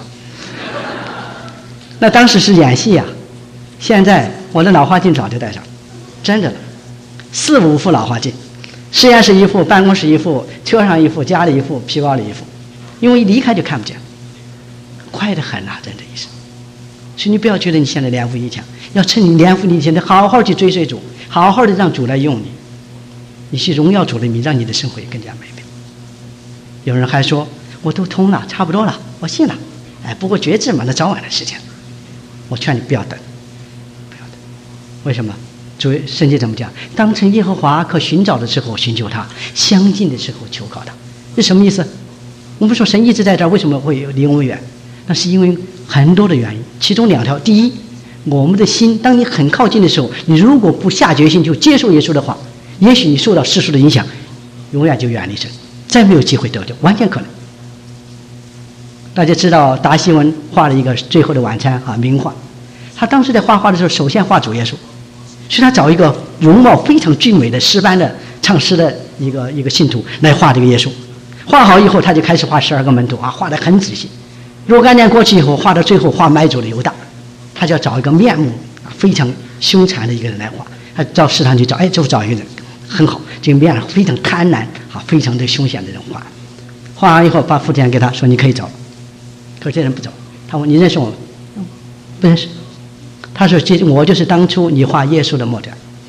S3: 那当时是演戏呀、啊，现在我的老花镜早就戴上了，真的了。四五副老花镜，实验室一副，办公室一副，车上一副，家里一副，皮包里一副，因为一离开就看不见，快得很啊，真的意思。所以你不要觉得你现在年富力强，要趁你年富力强的好好去追随主，好好的让主来用你，你去荣耀主的名，让你的生活也更加美妙。有人还说我都通了，差不多了，我信了，哎，不过觉知嘛，那早晚的事情。我劝你不要等，不要等，为什么？主圣经怎么讲？当成耶和华可寻找的时候寻求他，相近的时候求告他。这什么意思？我们说神一直在这儿，为什么会离我们远？那是因为很多的原因，其中两条。第一，我们的心，当你很靠近的时候，你如果不下决心就接受耶稣的话，也许你受到世俗的影响，永远就远离神，再没有机会得救，完全可能。大家知道达希文画了一个《最后的晚餐》啊，名画。他当时在画画的时候，首先画主耶稣。所以他找一个容貌非常俊美的诗班的唱诗的一个一个信徒来画这个耶稣，画好以后他就开始画十二个门徒啊，画得很仔细。若干年过去以后，画到最后画买主的犹大，他就要找一个面目非常凶残的一个人来画。他到市场去找，哎，就找一个人很好，这个面非常贪婪啊，非常的凶险的人画。画完以后把付钱给他说你可以走，可是这人不走。他问你认识我吗？不认识。他他说：“这我就是当初你画耶稣的模特。”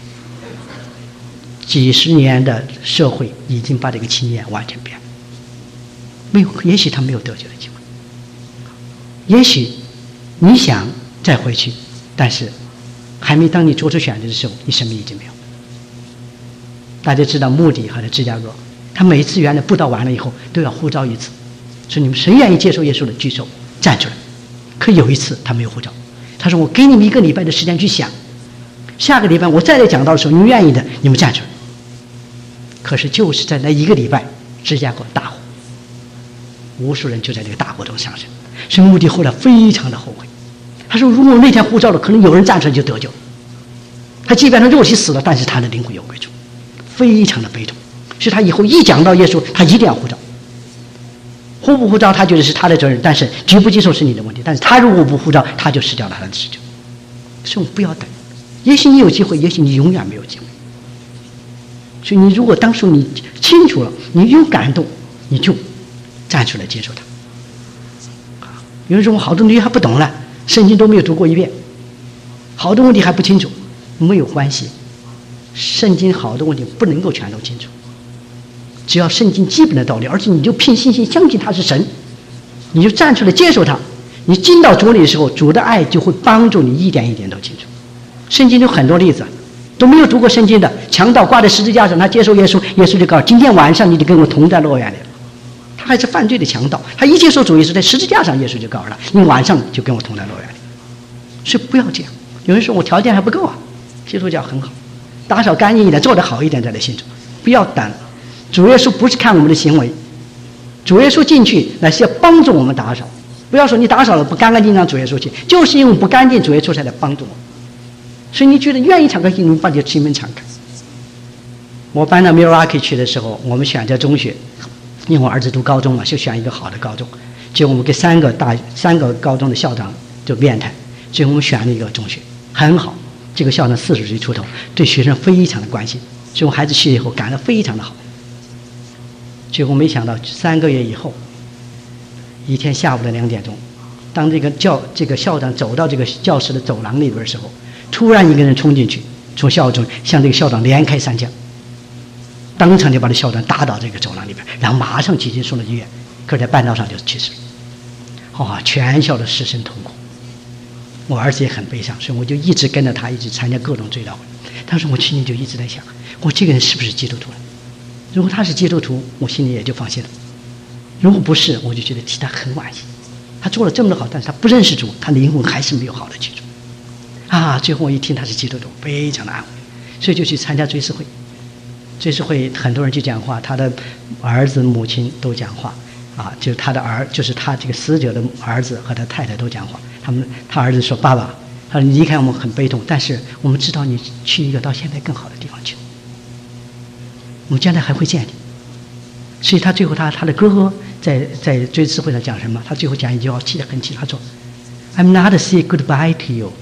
S3: 几十年的社会已经把这个青年完全变了。没有，也许他没有得救的机会。也许你想再回去，但是还没当你做出选择的时候，你生命已经没有。大家知道穆迪和芝加哥，他每次原来布道完了以后都要呼召一次，说你们谁愿意接受耶稣的举手站出来。可有一次他没有呼召，他说我给你们一个礼拜的时间去想，下个礼拜我再来讲道的时候，你们愿意的你们站出来。可是就是在那一个礼拜，芝加哥大火，无数人就在这个大火中上升。所以穆迪后来非常的后悔，他说如果那天呼召了，可能有人站出来就得救。他即便他肉体死了，但是他的灵魂有归处，非常的悲痛。所以他以后一讲到耶稣，他一定要呼召。呼不呼召他觉得是他的责任，但是接不接受是你的问题。但是他如果不呼召，他就失掉了他的自救。所以我们不要等，也许你有机会，也许你永远没有机会。所以你如果当初你清楚了，你有感动，你就站出来接受他。有人说我好多东西还不懂了，圣经都没有读过一遍，好多问题还不清楚，没有关系。圣经好多问题不能够全都清楚，只要圣经基本的道理，而且你就凭信心相信他是神，你就站出来接受他。你进到主里的时候，主的爱就会帮助你一点一点都清楚。圣经有很多例子，都没有读过圣经的强盗挂在十字架上，他接受耶稣，耶稣就告诉今天晚上你就跟我同在乐园里了。他还是犯罪的强盗，他一接受主耶稣，在十字架上耶稣就告诉他，你晚上就跟我同在乐园里。所以不要这样。有人说我条件还不够啊，基督教很好，打扫干净一点，做得好一点再来信主。不要等，主耶稣不是看我们的行为，主耶稣进去那是要帮助我们打扫。不要说你打扫了不干干净净，主耶稣去，就是因为不干净，主耶稣才来帮助我。所以你觉得愿意敞开心门，把你的心门敞开。我搬到 Milwaukee 去的时候，我们选择中学，因为我儿子读高中嘛，就选一个好的高中。结果我们给三个大三个高中的校长就面谈，最后我们选了一个中学，很好。这个校长四十岁出头，对学生非常的关心，所以我孩子去以后干得非常的好。结果没想到三个月以后，一天下午的两点钟，当这个教这个校长走到这个教室的走廊里边的时候，突然一个人冲进去，从校中向这个校长连开三枪，当场就把这校长打倒这个走廊里边，然后马上急急送到医院，可是在半道上就去世了。哇、哦，全校的师生痛苦，我儿子也很悲伤，所以我就一直跟着他，一直参加各种追悼会。当时我心里就一直在想，我这个人是不是基督徒了？如果他是基督徒，我心里也就放心了；如果不是，我就觉得替他很惋惜。他做了这么多好，但是他不认识主，他灵魂还是没有好的基础。啊！最后我一听他是基督徒，非常的安慰，所以就去参加追思会。追思会很多人去讲话，他的儿子、母亲都讲话，啊，就是他的儿，就是他这个死者的儿子和他太太都讲话。他们，他儿子说：“爸爸，他说你离开我们很悲痛，但是我们知道你去一个到现在更好的地方去，我们将来还会见你。”所以他最后他他的哥哥在在追思会上讲什么？他最后讲一句话，记得很清楚，他说 ：“I'm not say goodbye to you,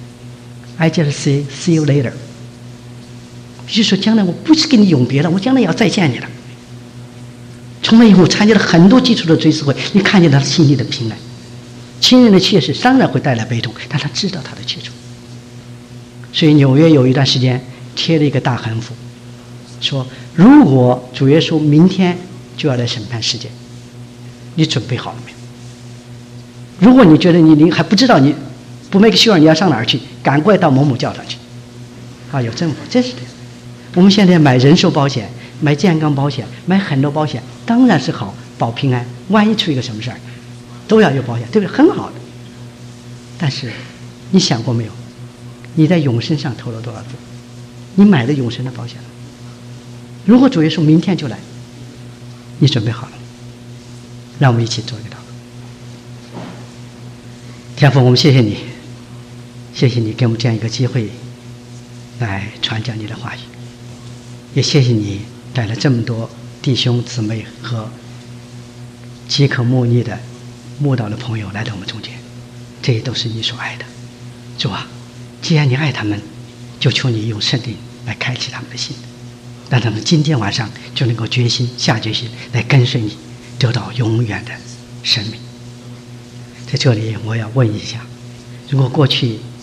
S3: I just say see you later。”就是说，将来我不是跟你永别了，我将来也要再见你了。从那以后，参加了很多基础的追思会，你看见他心里的平安。亲人的去世当然会带来悲痛，但他知道他的去处。所以纽约有一段时间贴了一个大横幅，说：“如果主耶稣明天就要来审判世界，你准备好了没有？如果你觉得你你还不知道，你不 make sure 你要上哪儿去，赶快到某某教堂去。”啊，有政府，真是这样。我们现在买人寿保险、买健康保险、买很多保险，当然是好保平安。万一出一个什么事儿，都要有保险，对不对？很好的。但是，你想过没有？你在永生上投了多少资？你买了永生的保险了？如果主耶稣明天就来，你准备好了？让我们一起做一个祷告。天父，我们谢谢你，谢谢你给我们这样一个机会来传讲你的话语，也谢谢你带了这么多弟兄姊妹和饥渴慕义的慕道的朋友来到我们中间，这些都是你所爱的。主啊，既然你爱他们，就求你用圣灵来开启他们的心，让他们今天晚上就能够决心下决心来跟随你，得到永远的生命。在这里我要问一下，如果过去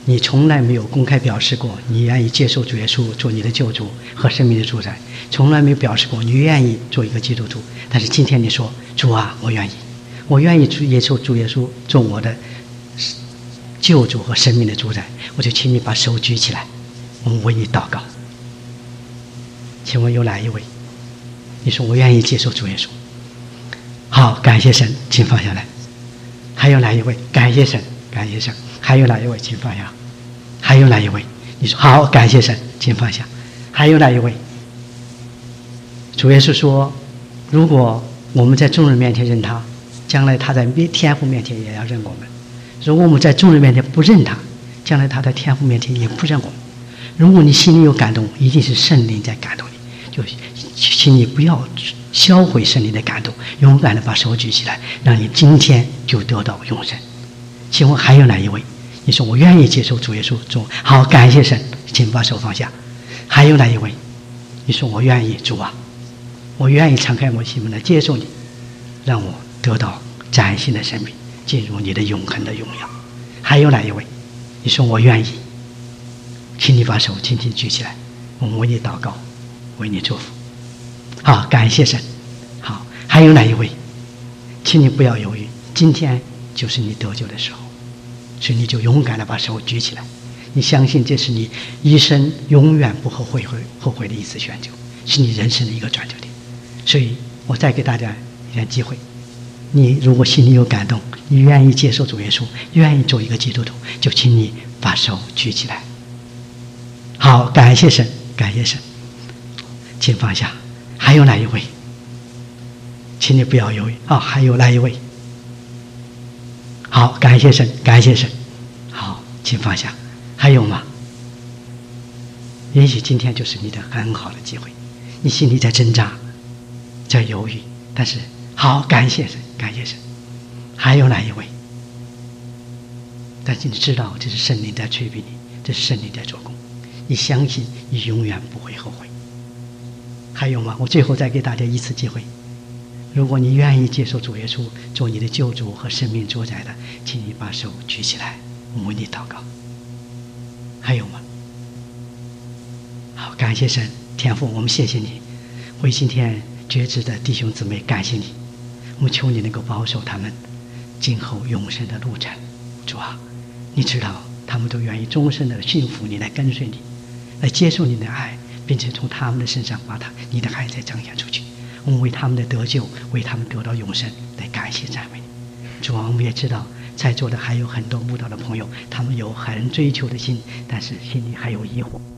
S3: 你从来没有公开表示过你愿意接受主耶稣做你的救主和生命的主宰，从来没有表示过你愿意做一个基督徒。但是今天你说，主啊，我愿意，我愿意接受主耶稣做我的救主和生命的主宰，我就请你把手举起来，我们为你祷告。请问有哪一位？你说我愿意接受主耶稣。好，感谢神，请放下来。还有哪一位？感谢神，感谢神。还有哪一位？请放下。还有哪一位？你说好，感谢神，请放下。还有哪一位？主耶稣说，如果我们在众人面前认他，将来他在天父面前也要认我们。如果我们在众人面前不认他，将来他在天父面前也不认我们。如果你心里有感动，一定是圣灵在感动你，就请你不要销毁圣灵的感动，勇敢的把手举起来，让你今天就得到永生。请问还有哪一位？你说我愿意接受主耶稣做，好，感谢神，请把手放下。还有哪一位？你说我愿意，主啊，我愿意敞开我心门来接受你，让我得到崭新的生命，进入你的永恒的荣耀。还有哪一位？你说我愿意，请你把手轻轻举起来，我们为你祷告，为你祝福。好，感谢神。好，还有哪一位？请你不要犹豫，今天就是你得救的时候，所以你就勇敢的把手举起来。你相信这是你一生永远不后悔后悔的一次选择，是你人生的一个转折点。所以我再给大家一点机会，你如果心里有感动，你愿意接受主耶稣，愿意做一个基督徒，就请你把手举起来。好，感谢神，感谢神，请放下。还有哪一位？请你不要犹豫啊！还有哪一位？好，感谢神，感谢神。好，请放下。还有吗？也许今天就是你的很好的机会，你心里在挣扎，在犹豫，但是好，感谢神，感谢神。还有哪一位？但是你知道这是圣灵在催逼你，这是圣灵在做工，你相信你永远不会后悔。还有吗？我最后再给大家一次机会，如果你愿意接受主耶稣做你的救主和生命主宰的，请你把手举起来，我们为你祷告。还有吗？好，感谢神，天父，我们谢谢你，为今天觉知的弟兄姊妹感谢你，我们求你能够保守他们今后永生的路程。主啊，你知道他们都愿意终身的信服你，来跟随你，来接受你的爱，并且从他们的身上把他你的爱再彰显出去。我们为他们的得救，为他们得到永生来感谢赞美你。主啊，我们也知道在座的还有很多慕道的朋友，他们有很追求的心，但是心里还有疑惑。